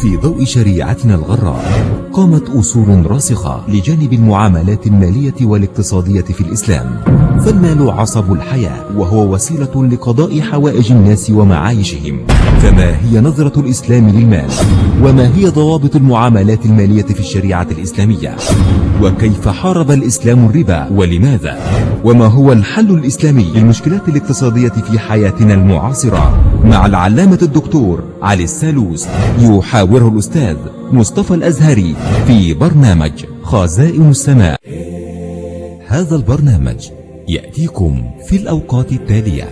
في ضوء شريعتنا الغراء قامت أصول راسخة لجانب المعاملات المالية والاقتصادية في الإسلام، فالمال عصب الحياة وهو وسيلة لقضاء حوائج الناس ومعايشهم. فما هي نظرة الإسلام للمال؟ وما هي ضوابط المعاملات المالية في الشريعة الإسلامية؟ وكيف حارب الإسلام الربا ولماذا؟ وما هو الحل الإسلامي للمشكلات الاقتصادية في حياتنا المعاصرة؟ مع العلامة الدكتور علي السالوس يحاوره الأستاذ مصطفى الأزهري في برنامج خزائن السماء. هذا البرنامج يأتيكم في الأوقات التالية: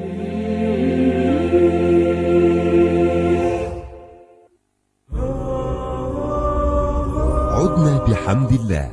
عدنا بحمد الله.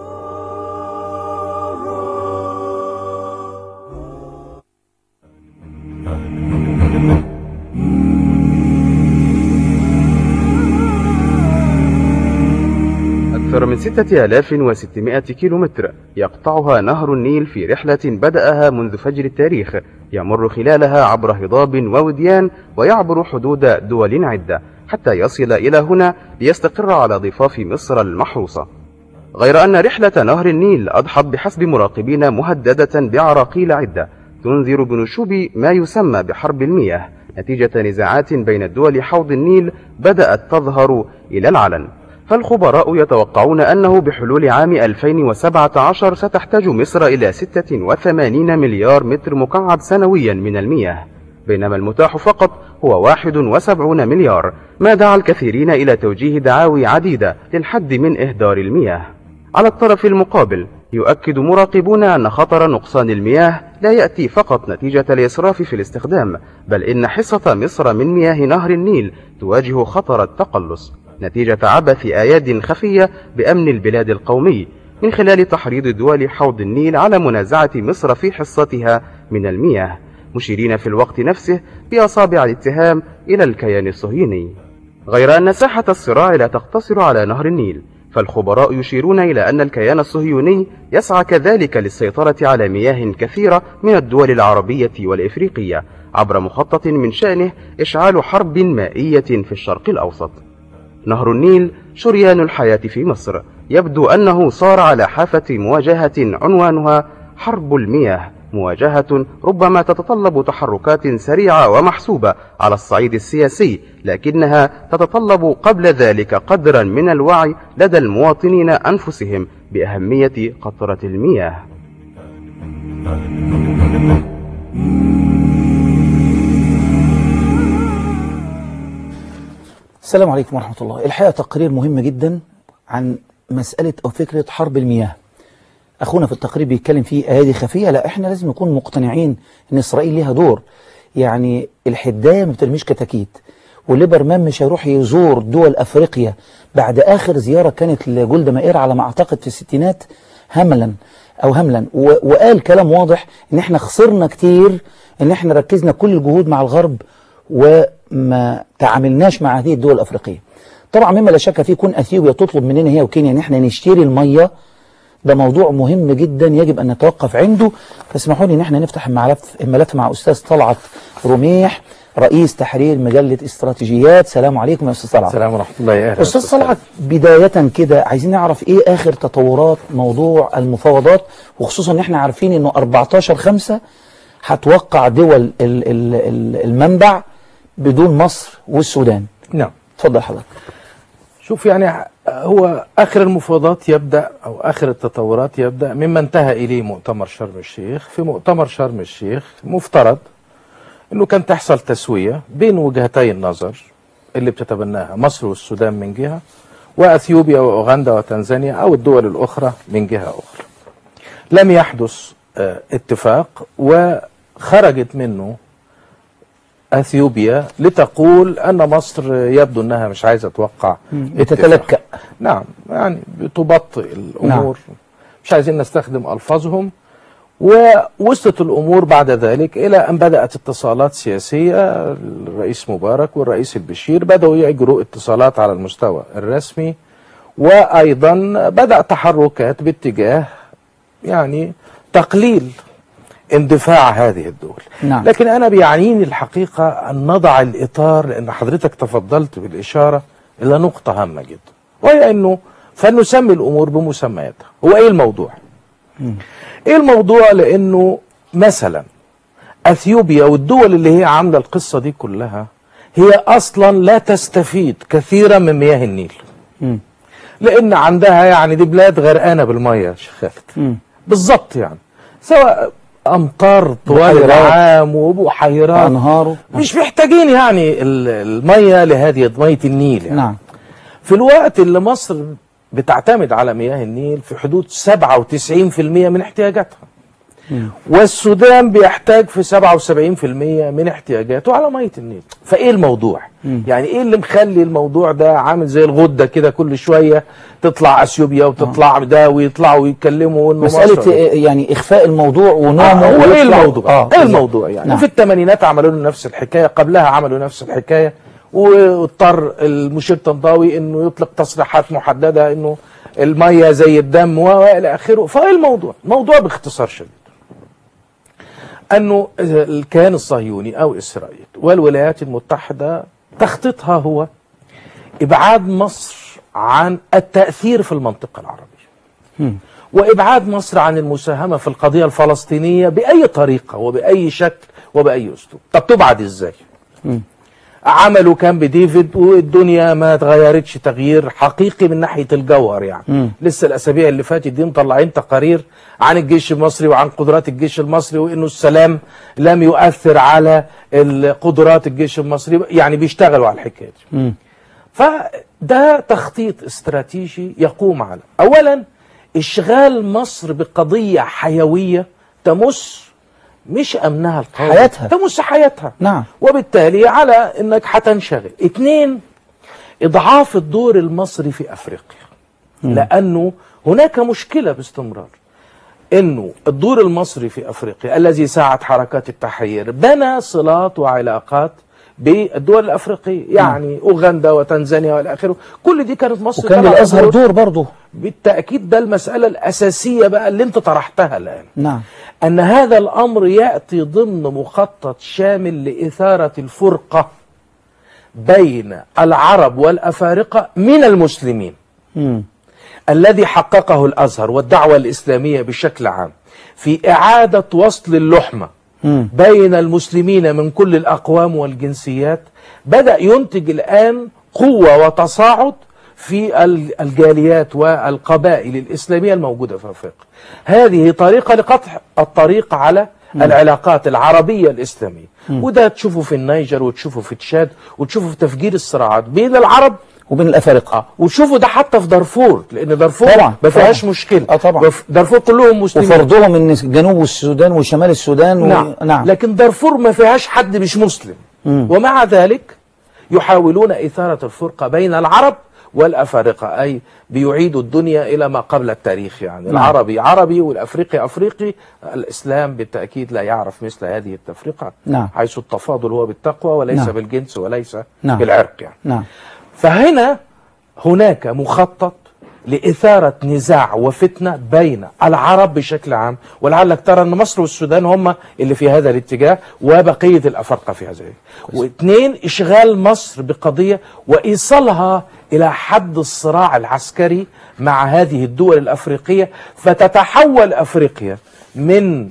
أكثر من 6600 كيلومتر يقطعها نهر النيل في رحلة بدأها منذ فجر التاريخ، يمر خلالها عبر هضاب ووديان ويعبر حدود دول عدة حتى يصل إلى هنا ليستقر على ضفاف مصر المحروسة. غير أن رحلة نهر النيل أضحت بحسب مراقبين مهددة بعراقيل عدة تنذر بنشوب ما يسمى بحرب المياه نتيجة نزاعات بين الدول حوض النيل بدأت تظهر إلى العلن. فالخبراء يتوقعون أنه بحلول عام 2017 ستحتاج مصر إلى 86 مليار متر مكعب سنويا من المياه، بينما المتاح فقط هو 71 مليار، ما دعا الكثيرين إلى توجيه دعاوي عديدة للحد من إهدار المياه. على الطرف المقابل يؤكد مراقبون أن خطر نقصان المياه لا يأتي فقط نتيجة الإسراف في الاستخدام، بل إن حصة مصر من مياه نهر النيل تواجه خطر التقلص نتيجة عبث أياد خفية بأمن البلاد القومي من خلال تحريض دول حوض النيل على منازعة مصر في حصتها من المياه، مشيرين في الوقت نفسه بأصابع الاتهام إلى الكيان الصهيوني. غير أن ساحة الصراع لا تقتصر على نهر النيل، فالخبراء يشيرون إلى أن الكيان الصهيوني يسعى كذلك للسيطرة على مياه كثيرة من الدول العربية والإفريقية عبر مخطط من شأنه إشعال حرب مائية في الشرق الأوسط. نهر النيل شريان الحياة في مصر، يبدو أنه صار على حافة مواجهة عنوانها حرب المياه، مواجهة ربما تتطلب تحركات سريعة ومحسوبة على الصعيد السياسي، لكنها تتطلب قبل ذلك قدرا من الوعي لدى المواطنين أنفسهم بأهمية قطرة المياه. السلام عليكم ورحمة الله. الحقيقة تقرير مهم جدا عن مسألة أو فكرة حرب المياه. أخونا في التقرير بيتكلم فيه أيادي خفية، لا إحنا لازم نكون مقتنعين إن إسرائيل ليها دور. يعني الحداية ما بترميش كتاكيت، وليبرمان مش هيروح يزور دول أفريقيا بعد آخر زيارة كانت لجولدا مائير على ما أعتقد في الستينات هملا، وقال كلام واضح إن إحنا خسرنا كتير، إن إحنا ركزنا كل الجهود مع الغرب وما تعاملناش مع هذه الدول الأفريقية. طبعا مما لا شك فيه كون أثيوبيا تطلب مننا هي وكينيا إن إحنا نشتري المية، ده موضوع مهم جدا يجب أن نتوقف عنده. فاسمحوا لي إن احنا نفتح الملف مع أستاذ طلعت رميح، رئيس تحرير مجلة استراتيجيات. سلام عليكم يا أستاذ طلعت. السلام ورحمة الله. يا أستاذ طلعت، بداية كده عايزين نعرف إيه آخر تطورات موضوع المفاوضات، وخصوصا إن احنا عارفين إنه 14/5 هتوقع دول المنبع بدون مصر والسودان. نعم. اتفضل حضرتك. شوف، يعني هو آخر المفاوضات يبدأ أو آخر التطورات يبدأ مما انتهى إليه مؤتمر شرم الشيخ. في مؤتمر شرم الشيخ مفترض أنه كان تحصل تسوية بين وجهتي النظر اللي بتتبناها مصر والسودان من جهة، وأثيوبيا وأوغندا وتنزانيا أو الدول الأخرى من جهة أخرى. لم يحدث اتفاق، وخرجت منه أثيوبيا لتقول أن مصر يبدو أنها مش عايزة توقع بتتلكأ. نعم، يعني بتبطئ الأمور. نعم. مش عايزين نستخدم ألفاظهم. ووصلت الأمور بعد ذلك إلى أن بدأت اتصالات سياسية. الرئيس مبارك والرئيس البشير بدأوا يجروا اتصالات على المستوى الرسمي، وأيضا بدأ تحركات باتجاه يعني تقليل اندفاع هذه الدول. نعم. لكن أنا بيعنيني الحقيقة أن نضع الإطار، لأن حضرتك تفضلت بالإشارة إلى نقطة هامة جدا، وهي أنه فلنسمي الأمور بمسمياتها. هو إيه الموضوع؟ إيه الموضوع؟ لأنه مثلا أثيوبيا والدول اللي هي عاملة القصة دي كلها هي أصلا لا تستفيد كثيرا من مياه النيل، لأن عندها يعني دي بلاد غرقانة بالمية يا شيخ خالد بالظبط، يعني سواء أمطار طوال العام وبحيرات أنهار، مش محتاجين يعني المية لهذه مية النيل يعني. نعم. في الوقت اللي مصر بتعتمد على مياه النيل في حدود 97% من احتياجاتها، والسودان بيحتاج في 77% من احتياجاته على مية النيل. فايه الموضوع؟ يعني ايه اللي مخلي الموضوع ده عامل زي الغدة كده، كل شوية تطلع اثيوبيا وتطلع ده ويطلعوا ويتكلموا انه مسألة يعني اخفاء الموضوع ونومه. هو ايه الموضوع؟ ايه الموضوع يعني؟ نعم. في الثمانينات عملوا له نفس الحكاية، قبلها عملوا نفس الحكاية، واضطر المشير طنطاوي انه يطلق تصريحات محددة انه المية زي الدم والى اخره. فايه الموضوع؟ الموضوع باختصار شديد أنه الكيان الصهيوني أو إسرائيل والولايات المتحدة تخطيطها هو إبعاد مصر عن التأثير في المنطقة العربية، وإبعاد مصر عن المساهمة في القضية الفلسطينية بأي طريقة وبأي شكل وبأي أسلوب. طب تبعد إزاي؟ عملوا كامب ديفيد والدنيا ما اتغيرتش تغيير حقيقي من ناحية الجوهر يعني. لسه الأسابيع اللي فاتت دي مطلعين تقارير عن الجيش المصري وعن قدرات الجيش المصري، وإنه السلام لم يؤثر على قدرات الجيش المصري، يعني بيشتغلوا على الحكاية دي. فده تخطيط استراتيجي يقوم على أولا إشغال مصر بقضية حيوية تمس مش أمنها القومي، حياتها، تمس حياتها. نعم. وبالتالي على أنك هتنشغل. 2 إضعاف الدور المصري في أفريقيا، لأنه هناك مشكلة باستمرار أنه الدور المصري في أفريقيا الذي ساعد حركات التحرير بنى صلات وعلاقات بالدول الأفريقية، يعني أوغندا وتنزانيا والى آخره، كل دي كانت مصر وكان للأزهر دور برضه بالتأكيد. ده المسألة الأساسية بقى اللي انت طرحتها الآن. نعم. أن هذا الأمر يأتي ضمن مخطط شامل لإثارة الفرقة بين العرب والأفارقة من المسلمين الذي حققه الأزهر والدعوة الإسلامية بشكل عام في إعادة وصل اللحمة بين المسلمين من كل الأقوام والجنسيات. بدأ ينتج الآن قوة وتصاعد في الجاليات والقبائل الإسلامية الموجودة في أفريقيا. هذه طريقة لقطع الطريق على العلاقات العربية الإسلامية، وده تشوفه في النيجر وتشوفه في تشاد وتشوفه في تفجير الصراعات بين العرب وبين الأفارقة. وتشوفوا ده حتى في دارفور، لأن دارفور ما فيهاش مشكلة. طبعا. دارفور كلهم مسلمين، وفرضهم من جنوب السودان وشمال السودان. نعم. نعم. لكن دارفور ما فيهاش حد مش مسلم. ومع ذلك يحاولون إثارة الفرقة بين العرب والأفارقة، أي بيعيدوا الدنيا إلى ما قبل التاريخ يعني. العربي عربي والأفريقي أفريقي. الإسلام بالتأكيد لا يعرف مثل هذه التفرقة. نعم. حيث التفاضل هو بالتقوى وليس نعم. بالجنس وليس نعم. بالعرق يعني. نعم. فهنا هناك مخطط لإثارة نزاع وفتنة بين العرب بشكل عام، ولعلك ترى أن مصر والسودان هم اللي في هذا الاتجاه وبقية الأفارقة في هذا. واثنين، إشغال مصر بقضية وإيصالها إلى حد الصراع العسكري مع هذه الدول الأفريقية، فتتحول أفريقيا من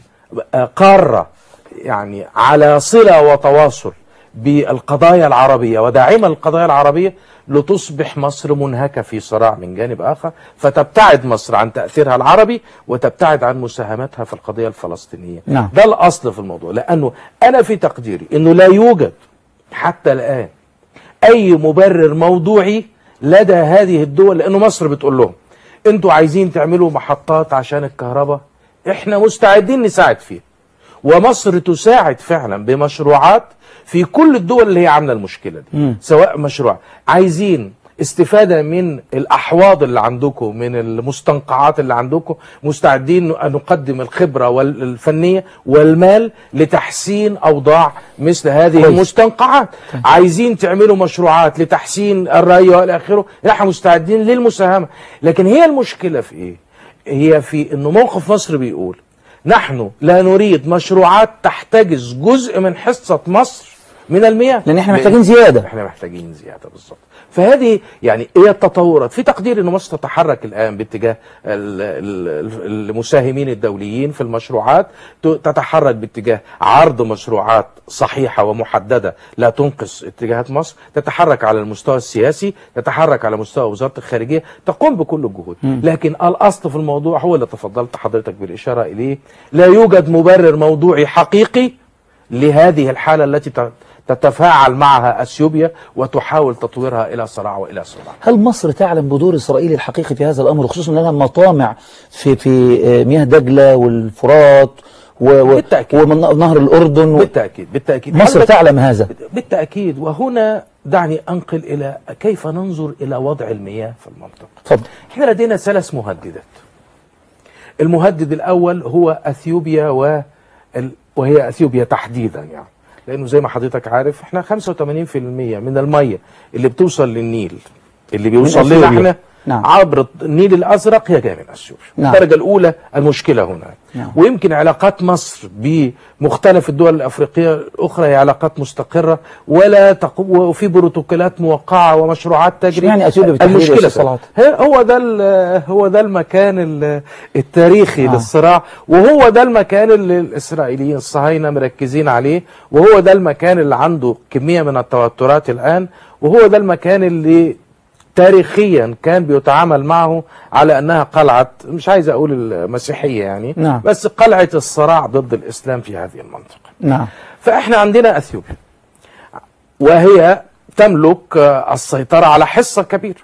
قارة يعني على صلة وتواصل بالقضايا العربية وداعمة للقضايا العربية، لتصبح مصر منهكة في صراع من جانب آخر، فتبتعد مصر عن تأثيرها العربي وتبتعد عن مساهمتها في القضية الفلسطينية. نعم. ده الأصل في الموضوع، لأنه أنا في تقديري أنه لا يوجد حتى الآن أي مبرر موضوعي لدى هذه الدول، لأنه مصر بتقول لهم أنتوا عايزين تعملوا محطات عشان الكهرباء، إحنا مستعدين نساعد فيها، ومصر تساعد فعلا بمشروعات في كل الدول اللي هي عامله المشكله دي. سواء مشروع عايزين استفاده من الاحواض اللي عندكم، من المستنقعات اللي عندكم، مستعدين ان نقدم الخبره والفنيه والمال لتحسين اوضاع مثل هذه المستنقعات. عايزين تعملوا مشروعات لتحسين الري والى اخره، احنا مستعدين للمساهمه. لكن هي المشكله في ايه؟ هي في انه موقف مصر بيقول نحن لا نريد مشروعات تحتجز جزء من حصة مصر من المياه، لان احنا محتاجين زياده. احنا محتاجين زياده بالظبط. فهذه يعني هي التطورات. في تقدير ان مصر تتحرك الان باتجاه المساهمين الدوليين في المشروعات، تتحرك باتجاه عرض مشروعات صحيحه ومحدده لا تنقص اتجاهات مصر، تتحرك على المستوى السياسي، تتحرك على مستوى وزاره الخارجيه، تقوم بكل الجهود. لكن الاصل في الموضوع هو اللي تفضلت حضرتك بالاشاره اليه، لا يوجد مبرر موضوعي حقيقي لهذه الحاله التي تتفاعل معها اثيوبيا وتحاول تطويرها الى صراع والى صراع. هل مصر تعلم بدور اسرائيل الحقيقي في هذا الامر، خصوصا لها مطامع في مياه دجله والفرات ونهر الاردن؟ بالتاكيد مصر تعلم هذا بالتاكيد. وهنا دعني انقل الى كيف ننظر الى وضع المياه في المنطقه. اتفضل. احنا لدينا 3 مهددات. المهدد الاول هو اثيوبيا وهي اثيوبيا تحديدا، يعني لانه زي ما حضرتك عارف احنا 85% من الميه اللي بتوصل للنيل اللي بيوصل لنا احنا عبر النيل الازرق هي جايه من اثيوبيا. الدرجه الاولى المشكله هنا. ويمكن علاقات مصر بمختلف الدول الافريقيه الاخرى هي علاقات مستقره وفي بروتوكولات موقعه ومشروعات تجري. يعني اثيوبيا المشكله هو ده المكان التاريخي للصراع، وهو ده المكان اللي الاسرائيليين الصهاينه مركزين عليه، وهو ده المكان اللي عنده كميه من التوترات الان، وهو ده المكان اللي تاريخيا كان بيتعامل معه على انها قلعه، مش عايز اقول المسيحيه يعني، بس قلعه الصراع ضد الاسلام في هذه المنطقه. فاحنا عندنا اثيوبيا وهي تملك السيطره على حصه كبيره.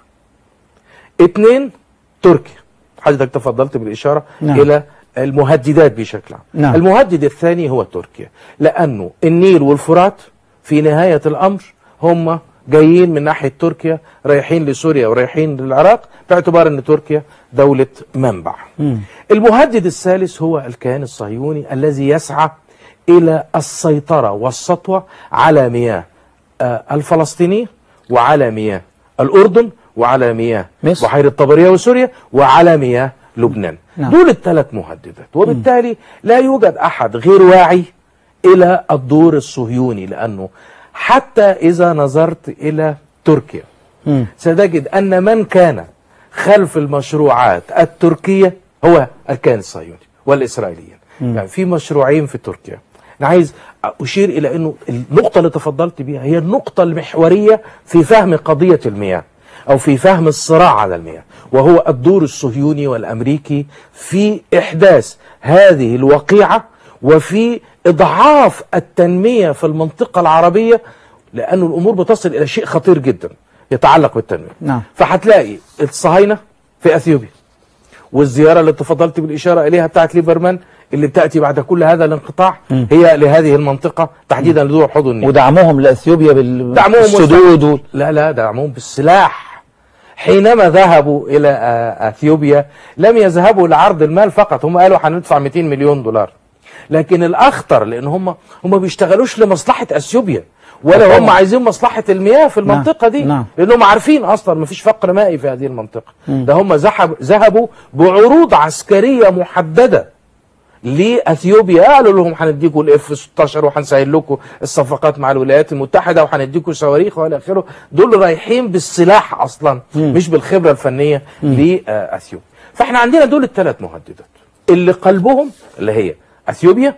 2 تركيا، حضرتك تفضلت بالاشاره الى المهددات بشكل عام. المهدد الثاني هو تركيا، لانه النيل والفرات في نهايه الامر هم جايين من ناحية تركيا، رايحين لسوريا ورايحين للعراق، باعتبار ان تركيا دولة منبع. المهدد الثالث هو الكيان الصهيوني الذي يسعى الى السيطرة والسطوة على مياه الفلسطينية وعلى مياه الأردن وعلى مياه بحيرة طبرية وسوريا وعلى مياه لبنان. دول ال3 مهددات، وبالتالي لا يوجد أحد غير واعي إلى الدور الصهيوني، لأنه حتى إذا نظرت إلى تركيا ستجد أن من كان خلف المشروعات التركية هو الكيان الصهيوني والإسرائيليين. يعني في مشروعين في تركيا. أنا عايز أشير إلى أنه النقطة اللي تفضلت بها هي النقطة المحورية في فهم قضية المياه أو في فهم الصراع على المياه، وهو الدور الصهيوني والأمريكي في إحداث هذه الوقيعة وفي إضعاف التنمية في المنطقة العربية، لأن الأمور بتصل إلى شيء خطير جدا يتعلق بالتنمية. فهتلاقي الصهاينة في أثيوبيا، والزيارة اللي تفضلت بالإشارة إليها بتاعت ليبرمان اللي بتأتي بعد كل هذا الانقطاع هي لهذه المنطقة تحديدا لدول حوض النيل. ودعمهم لأثيوبيا بالسدود لا دعمهم بالسلاح. حينما ذهبوا إلى أثيوبيا لم يذهبوا لعرض المال فقط، هم قالوا هندفع 200 مليون دولار. لكن الأخطر لأن هم بيشتغلوا لمصلحة أثيوبيا، ولا هم عايزين مصلحة المياه في المنطقة دي، لأنهم عارفين أصلا مفيش فقر مائي في هذه المنطقة. ده هم ذهبوا بعروض عسكرية محددة لأثيوبيا، قالوا لهم هنديكوا الاف 16 وهنسهل لكم الصفقات مع الولايات المتحدة وهنديكوا صواريخ والى اخره. دول رايحين بالسلاح أصلا مش بالخبرة الفنية لأثيوبيا. فاحنا عندنا دول ال3 مهددات اللي قلبهم اللي هي أثيوبيا،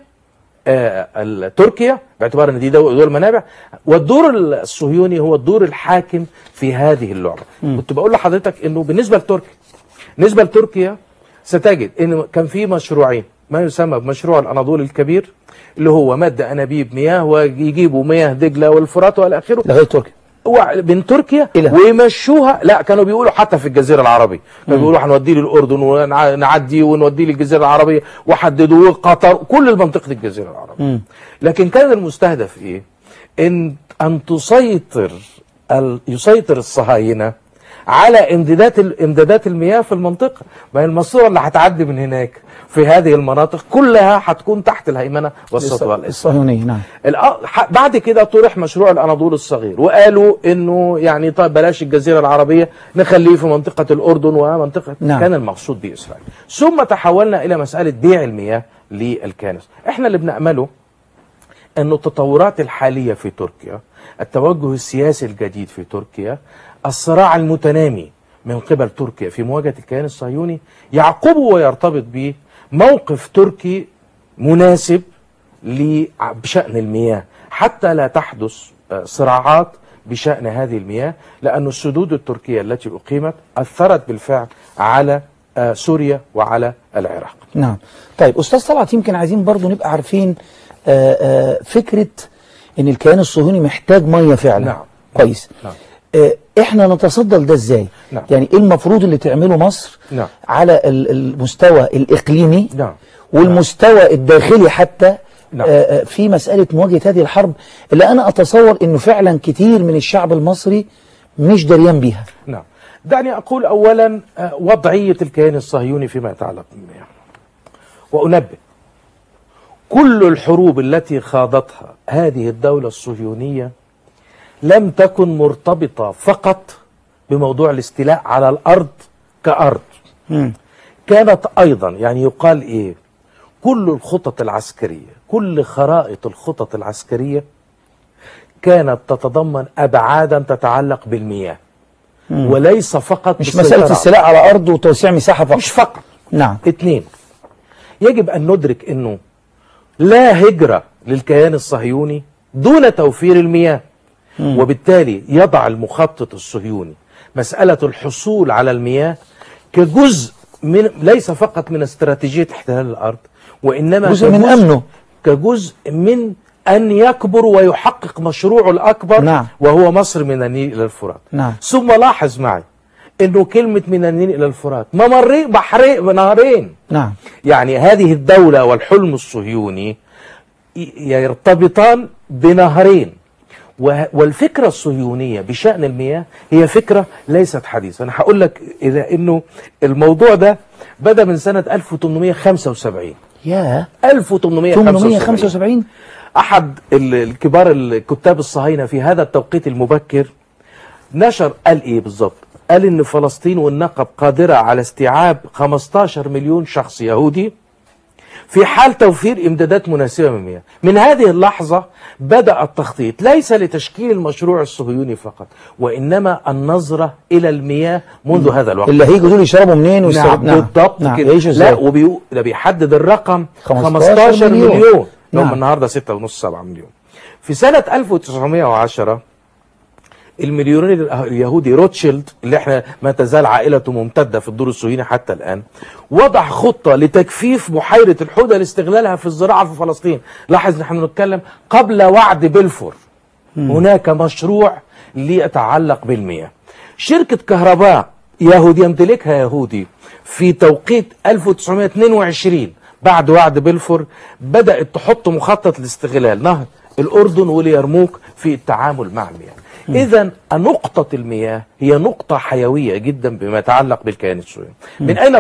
تركيا باعتبار ان دي دول منابع، والدور الصهيوني هو الدور الحاكم في هذه اللعبة. كنت بقول لحضرتك انه بالنسبة لتركيا ستجد انه كان في مشروعين، ما يسمى بمشروع الأناضول الكبير اللي هو مد أنابيب مياه ويجيبوا مياه دجلة والفرات والى اخره لغاية تركيا من تركيا ويمشوها. لا كانوا بيقولوا حتى في الجزيرة العربية كانوا بيقولوا هنوديه للأردن ونعدي ونوديه للجزيرة العربية، وحددوا قطر كل منطقة الجزيرة العربية. لكن كان المستهدف ايه؟ ان يسيطر الصهاينة على امدادات المياه في المنطقة. ما هي الماسورة اللي هتعدي من هناك في هذه المناطق كلها هتكون تحت الهيمنة والسطوة الصهيونية. بعد كده طرح مشروع الأناضول الصغير، وقالوا انه يعني طيب بلاش الجزيرة العربية، نخليه في منطقة الأردن ومنطقة كان المقصود بإسرائيل. ثم تحولنا إلى مسألة بيع المياه للكنائس. احنا اللي بنأمله أن التطورات الحالية في تركيا، التوجه السياسي الجديد في تركيا، الصراع المتنامي من قبل تركيا في مواجهة الكيان الصهيوني يعقبه ويرتبط به موقف تركي مناسب بشأن المياه، حتى لا تحدث صراعات بشأن هذه المياه، لأن السدود التركية التي أقيمت أثرت بالفعل على سوريا وعلى العراق. نعم. طيب أستاذ طلعت، يمكن عايزين برضو نبقى عارفين فكرة أن الكيان الصهيوني محتاج مية فعلا. نعم. كويس. نعم. احنا نتصدى لده ازاي؟ نعم. يعني ايه المفروض اللي تعمله مصر نعم. على المستوى الإقليمي نعم. والمستوى الداخلي حتى نعم. في مسألة مواجهة هذه الحرب اللي أنا أتصور أنه فعلا كتير من الشعب المصري مش دريان بيها. نعم. دعني أقول أولا وضعية الكيان الصهيوني فيما يتعلق بالمياه، وأنبه كل الحروب التي خاضتها هذه الدولة الصهيونية لم تكن مرتبطة فقط بموضوع الاستيلاء على الأرض كأرض. كانت أيضا يعني يقال إيه، كل الخطط العسكرية، كل خرائط الخطط العسكرية كانت تتضمن أبعادا تتعلق بالمياه، وليس فقط مش مسألة استيلاء على أرض وتوسيع مساحة فقط. مش فقط. نعم. اثنين، يجب أن ندرك أنه لا هجرة للكيان الصهيوني دون توفير المياه، وبالتالي يضع المخطط الصهيوني مسألة الحصول على المياه كجزء من، ليس فقط من استراتيجية احتلال الأرض، وإنما جزء من أمنه، كجزء من أن يكبر ويحقق مشروعه الأكبر. نعم. وهو مصر من النيل إلى الفرات. نعم. ثم لاحظ معي أنه كلمة من النيل إلى الفرات ممرين بحرين بنهرين. نعم. يعني هذه الدولة والحلم الصهيوني يرتبطان بنهرين، والفكرة الصهيونية بشأن المياه هي فكرة ليست حديثة. أنا هقول لك إذا أنه الموضوع ده بدأ من سنة 1875. ياه، 1875. أحد الكبار الكتاب الصهاينة في هذا التوقيت المبكر نشر، قال إيه بالضبط؟ قال إن فلسطين والنقب قادرة على استيعاب 15 مليون شخص يهودي في حال توفير إمدادات مناسبة من المياه. من هذه اللحظة بدأ التخطيط ليس لتشكيل المشروع الصهيوني فقط، وإنما النظرة إلى المياه منذ هذا الوقت. اللي هيجوا دول يشربوا منين؟ نعم بالضبط. نعم. كده. لا، ده بيحدد الرقم 15 مليون. نعم. النهارده 6.5 7 مليون. في سنة 1910 المليونير اليهودي روتشيلد، اللي احنا ما تزال عائلته ممتدة في الدور الصهيوني حتى الآن، وضع خطة لتجفيف بحيرة الحدى لاستغلالها في الزراعة في فلسطين. لاحظ نحن نتكلم قبل وعد بلفور. هناك مشروع ليتعلق بالمياه. شركة كهرباء يهودي يمتلكها يهودي في توقيت 1922 بعد وعد بلفور بدأت تحط مخطط لاستغلال نهر الأردن واليرموك في التعامل مع المياه. إذا نقطة المياه هي نقطة حيوية جدا بما يتعلق بالكيان الصهيوني. من أين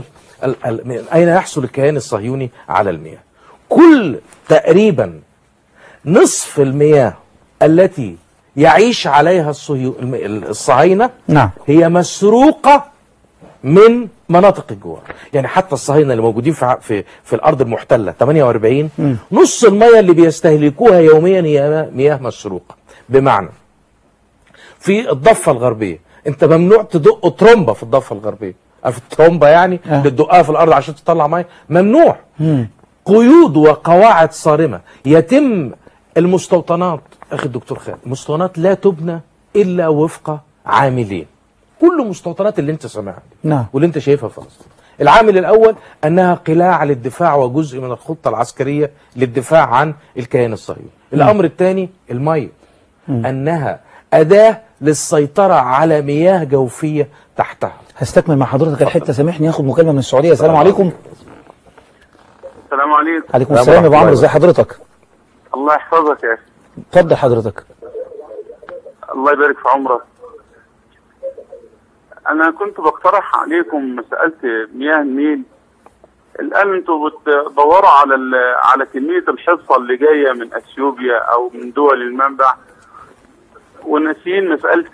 يحصل الكيان الصهيوني على المياه؟ كل تقريبا نصف المياه التي يعيش عليها الصهاينة نعم. هي مسروقة من مناطق الجوار. يعني حتى الصهاينة اللي موجودين في الأرض المحتلة 48 نص المياه اللي بيستهلكوها يوميا هي مياه مسروقة. بمعنى في الضفة الغربية انت ممنوع تدق ترومبة في الضفة الغربية. عارف الترومبة يعني بتدقها في الأرض عشان تطلع مياه، ممنوع. قيود وقواعد صارمة. يتم المستوطنات، أخي الدكتور خالد، المستوطنات لا تبنى إلا وفق عاملين. كل مستوطنات اللي انت سمعها نعم. واللي انت شايفها في فلسطين، العامل الأول أنها قلاع للدفاع وجزء من الخطة العسكرية للدفاع عن الكيان الصهيوني. الأمر الثاني المية، أنها أداة للسيطرة على مياه جوفية تحتها. هستكمل مع حضرتك الحتة. سامحني ياخد مكالمة من السعودية. السلام عليكم. السلام عليكم. عليكم السلام يا ابو عمرو، ازي حضرتك؟ الله يحفظك يا اخي. اتفضل حضرتك. الله يبارك في عمرك. انا كنت بقترح عليكم مسألة مياه النيل. الان انتوا بتدوروا على كمية الحصة اللي جاية من اثيوبيا او من دول المنبع، وناسيين مسألة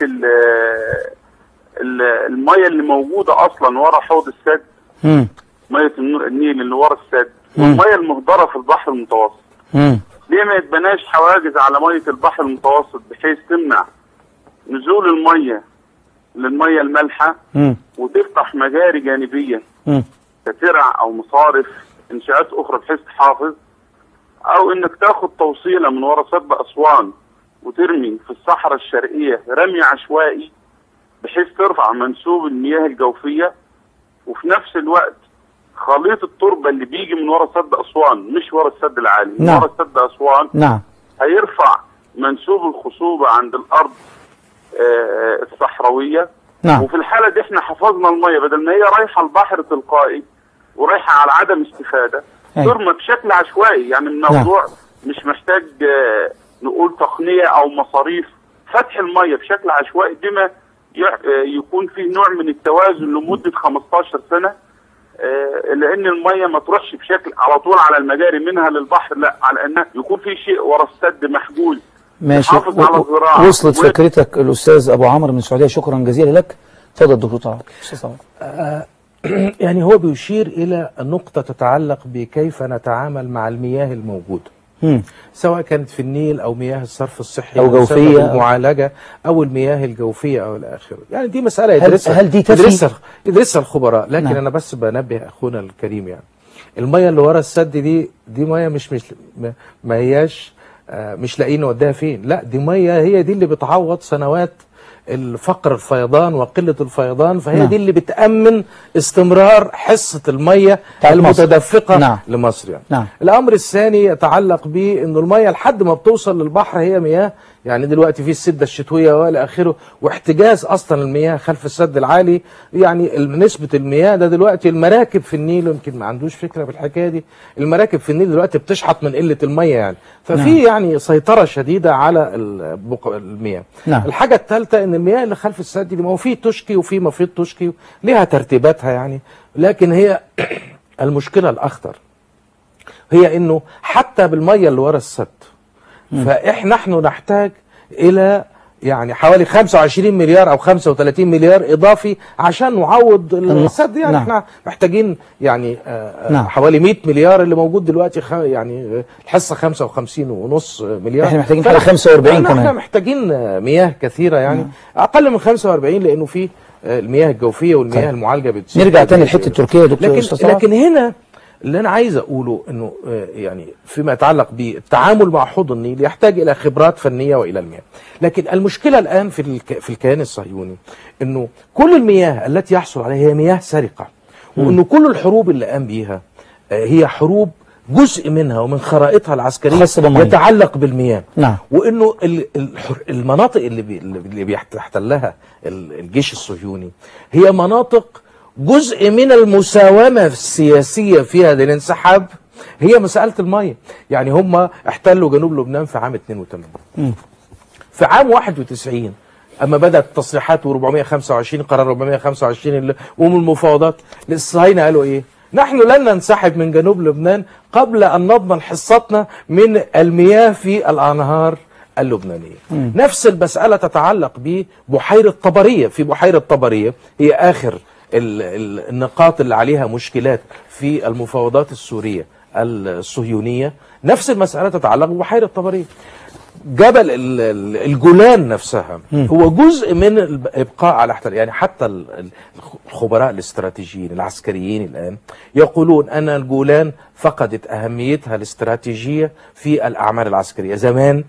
المية اللي موجودة اصلا ورا حوض السد، مية النيل اللي ورا السد، والمية المهدرة في البحر المتوسط. ليه ما يتبناش حواجز على ميه البحر المتوسط بحيث تمنع نزول الميه للميه المالحه، وتفتح مجاري جانبيه كترع او مصارف انشاءات اخرى بحيث تحافظ، او انك تاخد توصيله من ورا سد اسوان وترمي في الصحراء الشرقيه رمي عشوائي بحيث ترفع منسوب المياه الجوفيه، وفي نفس الوقت خليط التربه اللي بيجي من ورا سد اسوان مش ورا السد العالي، من ورا سد اسوان هيرفع منسوب الخصوبه عند الارض الصحراويه. وفي الحاله دي احنا حفظنا الميه بدل ما هي رايحه البحر تلقائي ورايحه على عدم استفاده، ترمى بشكل عشوائي. يعني الموضوع مش محتاج نقول تقنيه او مصاريف، فتح الميه بشكل عشوائي بما يكون فيه نوع من التوازن لمده 15 سنه، لان الميه ما تروحش بشكل على طول على المجاري منها للبحر، لا، على انها يكون في شيء ورا السد محجوز. ماشي، وصلت فكرتك الأستاذ أبو عمرو من السعودية، شكرا جزيلا لك. اتفضل دكتور طارق. يعني هو بيشير إلى نقطة تتعلق بكيف نتعامل مع المياه الموجودة، سواء كانت في النيل أو مياه الصرف الصحي أو جوفية المعالجة أو المياه الجوفية أو الآخر. يعني دي مسألة هل دي يدرسها الخبراء، لكن أنا بس بنبه أخونا الكريم، يعني المياه اللي ورا السد دي مياه مش ما هياش مش لاقيين نوديها فين، لا، دي ميه هي دي اللي بتعوض سنوات الفقر الفيضان وقله الفيضان، فهي دي اللي بتأمن استمرار حصه الميه المتدفقه لمصر. يعني الامر الثاني يتعلق بانه الميه لحد ما بتوصل للبحر هي مياه، يعني دلوقتي في السده الشتويه والى اخره، واحتجاز اصلا المياه خلف السد العالي. يعني نسبه المياه ده دلوقتي المراكب في النيل، يمكن ما عندوش فكره بالحكايه دي، المراكب في النيل دلوقتي بتشحط من قله الميه، يعني ففي يعني سيطره شديده على المياه. الحاجه الثالثه ان المياه اللي خلف السد دي، ما هو في تشكي وفي مفيض تشكي ليها ترتيباتها يعني، لكن هي المشكله الاخطر هي انه حتى بالميه اللي ورا السد نحن نحتاج إلى يعني حوالي 25 مليار أو 35 مليار إضافي عشان نعوض السد. يعني احنا محتاجين يعني حوالي 100 مليار اللي موجود دلوقتي، يعني الحصة 55.5 مليار، احنا محتاجين حوالي 45 كمان. احنا محتاجين مياه كثيرة، يعني أقل من 45 لأنه في المياه الجوفية والمياه المعالجة بتزيد. نرجع تاني لحتة تركيا يا دكتور. لكن هنا اللي أنا عايز أقوله إنه يعني فيما يتعلق بالتعامل مع حوض النيل يحتاج إلى خبرات فنية وإلى المياه. لكن المشكلة الآن في الكيان الصهيوني إنه كل المياه التي يحصل عليها هي مياه سرقة، وإنه كل الحروب اللي قام بيها هي حروب جزء منها ومن خرائطها العسكرية يتعلق بالمياه. وإنه المناطق اللي بيحتلها الجيش الصهيوني هي مناطق جزء من المساومة السياسية في هذا الانسحاب، هي مسألة المية. يعني هم احتلوا جنوب لبنان في عام 82. في عام 91 أما بدأت التصريحات و425 قرار 425 ومن المفاوضات، الصهاينة قالوا إيه؟ نحن لن ننسحب من جنوب لبنان قبل أن نضمن حصتنا من المياه في الأنهار اللبنانية. نفس المسألة تتعلق ببحيرة طبرية. في بحيرة طبرية هي آخر النقاط اللي عليها مشكلات في المفاوضات السورية الصهيونية. نفس المسألة تتعلق ببحيرة طبرية. جبل الجولان نفسها هو جزء من الإبقاء على احتلال. يعني حتى الخبراء الاستراتيجيين العسكريين الآن يقولون أن الجولان فقدت أهميتها الاستراتيجية في الأعمال العسكرية. زمان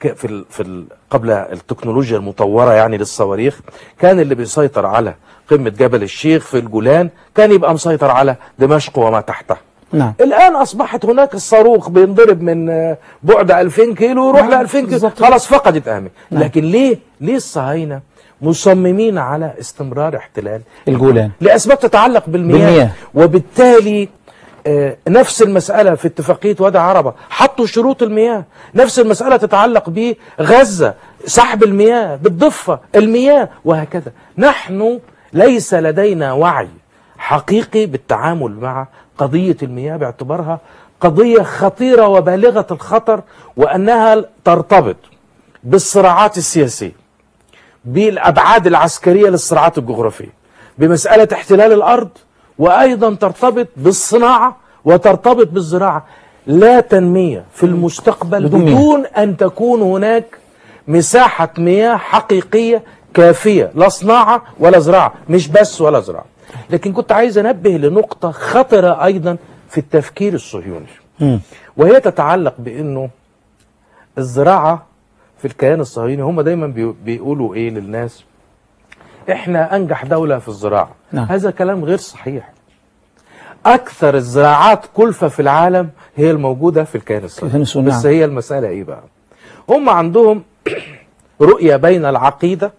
قبل التكنولوجيا المطورة يعني للصواريخ، كان اللي بيسيطر على قمة جبل الشيخ في الجولان كان يبقى مسيطر على دمشق وما تحتها. الآن أصبحت هناك الصاروخ بينضرب من بعد 2000 كيلو ويروح ل 2000 كيلو، خلاص فقدت أهمية. لكن ليه الصهاينة مصممين على استمرار احتلال الجولان؟ لأسباب تتعلق بالمياه. وبالتالي نفس المسألة في اتفاقية وادي عربة، حطوا شروط المياه. نفس المسألة تتعلق بغزة، سحب المياه، بالضفة المياه، وهكذا. نحن ليس لدينا وعي حقيقي بالتعامل مع قضية المياه باعتبارها قضية خطيرة وبالغة الخطر، وأنها ترتبط بالصراعات السياسية، بالأبعاد العسكرية للصراعات الجغرافية، بمسألة احتلال الأرض، وأيضا ترتبط بالصناعة وترتبط بالزراعة. لا تنمية في المستقبل بدون أن تكون هناك مساحة مياه حقيقية كافية، لا صناعة ولا زراعة، مش بس ولا زراعة. لكن كنت عايز أنبه لنقطة خطرة أيضا في التفكير الصهيوني، وهي تتعلق بأنه الزراعة في الكيان الصهيوني هم دايما بيقولوا إيه للناس؟ إحنا أنجح دولة في الزراعة. هذا كلام غير صحيح. أكثر الزراعات كلفة في العالم هي الموجودة في الكيان الصهيوني. بس هي المسألة إيه بقى؟ هم عندهم رؤية بين العقيدة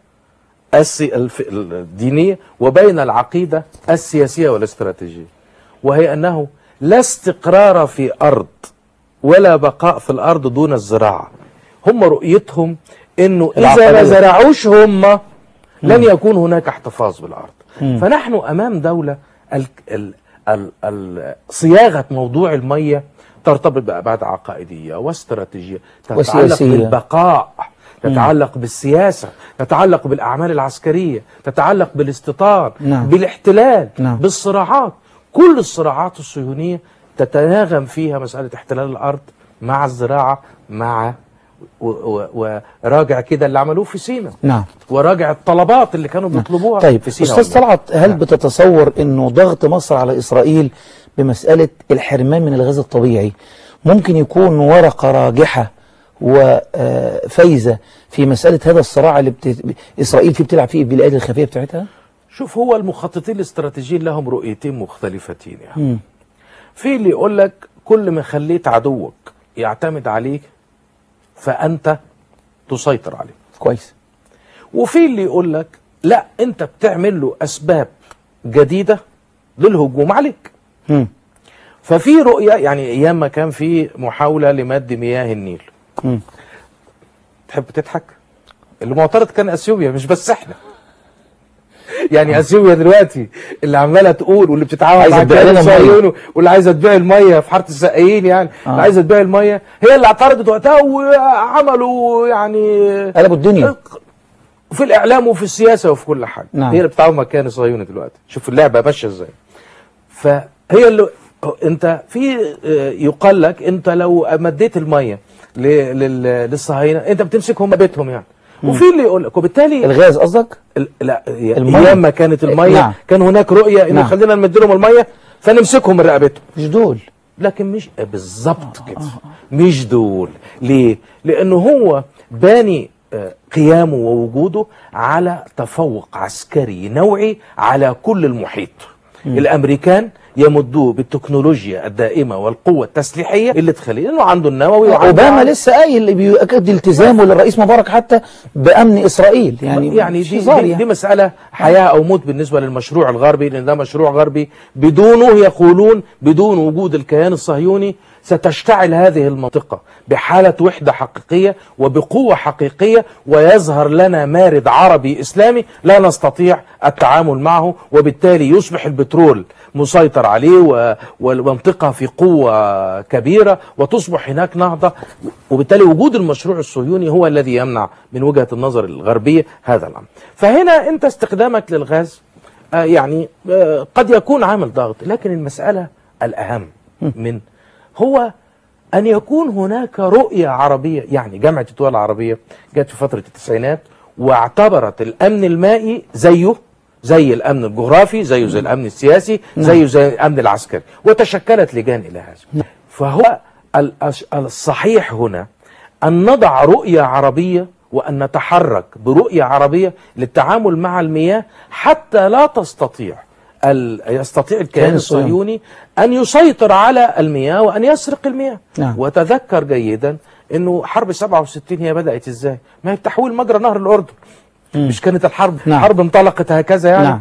الدينية وبين العقيدة السياسية والاستراتيجية، وهي أنه لا استقرار في أرض ولا بقاء في الأرض دون الزراعة. هم رؤيتهم أنه إذا ما زرعوش هم لن يكون هناك احتفاظ بالأرض. فنحن أمام دولة صياغة موضوع المية ترتبط بأبعاد عقائدية واستراتيجية، تتعلق بالبقاء، تتعلق بالسياسة، تتعلق بالأعمال العسكرية، تتعلق بالاستيطان، بالاحتلال، بالصراعات. كل الصراعات الصهيونية تتناغم فيها مسألة احتلال الأرض مع الزراعة، مع وراجع كده اللي عملوه في سيناء، وراجع الطلبات اللي كانوا بيطلبوها في سيناء. أستاذ طلعت، هل بتتصور أنه ضغط مصر على إسرائيل بمسألة الحرمان من الغاز الطبيعي ممكن يكون ورقة راجحة وفايزة في مسألة هذا الصراع اللي إسرائيل فيه بتلعب فيه بالآلة الخفية بتاعتها؟ شوف، هو المخططين الاستراتيجيين لهم رؤيتين مختلفتين يعني. في اللي يقول لك كل ما خليت عدوك يعتمد عليك فأنت تسيطر عليه. كويس. وفي اللي يقول لك لا، أنت بتعمل له أسباب جديدة للهجوم عليك. ففي رؤية، يعني أيام ما كان في محاولة لمد مياه النيل. تحب تضحك؟ اللي معترض كان أثيوبيا، مش بس احنا. يعني أثيوبيا دلوقتي اللي عمالة تقول واللي بتتعاون مع الكيان الصهيوني واللي عايزة تبيع المية في حارة السقايين، يعني اللي عايزة تبيع المية هي اللي اعترضت وقتها، وعملوا يعني قلبوا الدنيا في الإعلام وفي السياسة وفي كل حاجة. هي اللي بتتعاون مع الكيان الصهيوني دلوقتي. شوف اللعبة ماشية ازاي. فهي اللي انت في يقال لك انت لو مديت المية للصهاينة انت بتمسكهم بيتهم يعني. وفي اللي يقول لك، وبالتالي الغاز قصدك؟ لا، ايام ما كانت المية كان هناك رؤية ان خلينا نمد لهم المية فنمسكهم من رقبتهم. مش دول، لكن مش بالظبط كده. مش دول. ليه؟ لانه هو باني قيامه ووجوده على تفوق عسكري نوعي على كل المحيط. الامريكان يمدوه بالتكنولوجيا الدائمه والقوه التسليحيه اللي تخليه انه عنده النووي. اوباما لسه قايل اللي بيؤكد التزامه للرئيس مبارك حتى بامن اسرائيل. يعني دي مساله حياه او موت بالنسبه للمشروع الغربي، لان ده مشروع غربي بدونه، يقولون بدون وجود الكيان الصهيوني ستشتعل هذه المنطقة بحالة وحدة حقيقية وبقوة حقيقية، ويظهر لنا مارد عربي إسلامي لا نستطيع التعامل معه، وبالتالي يصبح البترول مسيطر عليه والمنطقة في قوة كبيرة، وتصبح هناك نهضة. وبالتالي وجود المشروع الصهيوني هو الذي يمنع من وجهة النظر الغربية هذا الأمر. فهنا أنت استخدامك للغاز يعني قد يكون عامل ضغط، لكن المسألة الأهم من هو أن يكون هناك رؤية عربية. يعني جامعة الدول العربية جت في فترة التسعينات واعتبرت الأمن المائي زي الأمن الجغرافي، زي الأمن السياسي، زي الأمن العسكري، وتشكلت لجان إلى هذا. فهو الصحيح هنا أن نضع رؤية عربية وأن نتحرك برؤية عربية للتعامل مع المياه، حتى لا يستطيع الكيان الصهيوني أن يسيطر على المياه وأن يسرق المياه. وتذكر جيدا أنه حرب 67 هي بدأت إزاي؟ ما هي بتحويل مجرى نهر الأردن. مش كانت الحرب حرب انطلقت هكذا يعني.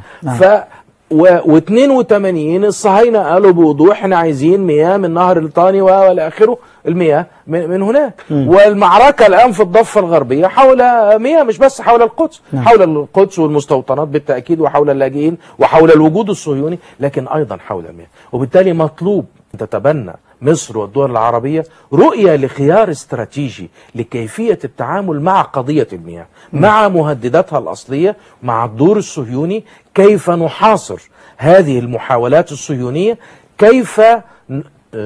و82 الصهاينة قالوا بوضوح احنا عايزين مياه من نهر الطاني والى اخره، المياه من هناك. والمعركة الآن في الضفة الغربية حول مياه، مش بس حول القدس، حول القدس والمستوطنات بالتأكيد، وحول اللاجئين، وحول الوجود الصهيوني، لكن أيضا حول المياه. وبالتالي مطلوب أن تتبنى مصر والدول العربية رؤية لخيار استراتيجي لكيفية التعامل مع قضية المياه، مع مهدداتها الأصلية، مع الدور الصهيوني، كيف نحاصر هذه المحاولات الصهيونية، كيف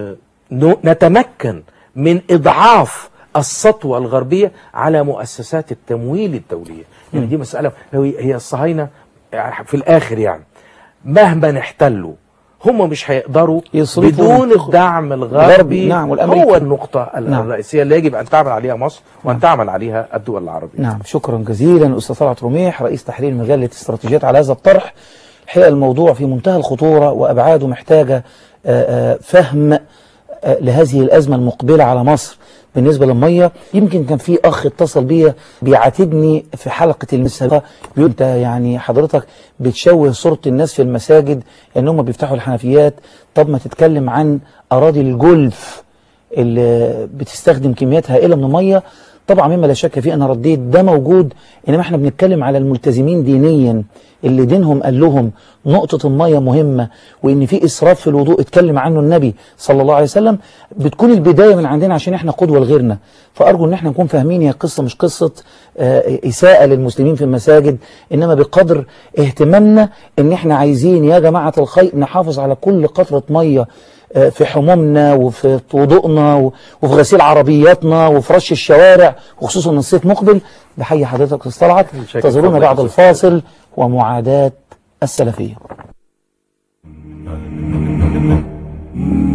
نتمكن من إضعاف السطوة الغربية على مؤسسات التمويل الدولية. يعني دي مسألة هي الصهاينة في الآخر يعني مهما نحتلوا هم مش هيقدروا بدون الدعم الغربي. نعم، هو النقطة الرئيسية اللي يجب أن تعمل عليها مصر وأن تعمل عليها الدول العربية. نعم، شكرا جزيلا أستاذ طلعت رميح رئيس تحرير مجلة استراتيجيات على هذا الطرح. الحقيقة الموضوع في منتهى الخطورة وأبعاده محتاجة فهم لهذه الأزمة المقبلة على مصر بالنسبة للمية. يمكن كان في أخ اتصل بيا بيعاتبني في حلقة السابقة بيقول أنت يعني حضرتك بتشوه صورة الناس في المساجد إنهم بيفتحوا الحنفيات. طب ما تتكلم عن أراضي الجولف اللي بتستخدم كميات هائلة من المية. طبعا مما لا شك فيه أنا رديت ده موجود، إنما احنا بنتكلم على الملتزمين دينيا اللي دينهم قال لهم نقطة المية مهمة وإن في إسراف في الوضوء اتكلم عنه النبي صلى الله عليه وسلم. بتكون البداية من عندنا عشان احنا قدوة لغيرنا. فأرجو إن احنا نكون فاهمين هي قصة مش قصة إساءة للمسلمين في المساجد، إنما بقدر اهتمامنا إن احنا عايزين يا جماعة الخير نحافظ على كل قطرة مية في حمومنا وفي وضوءنا وفي غسيل عربياتنا وفي رش الشوارع، وخصوصا ان الصيف مقبل. بحيي حضرتك استاذ طلعت. انتظرونا بعد الفاصل ومعاداة السلفية.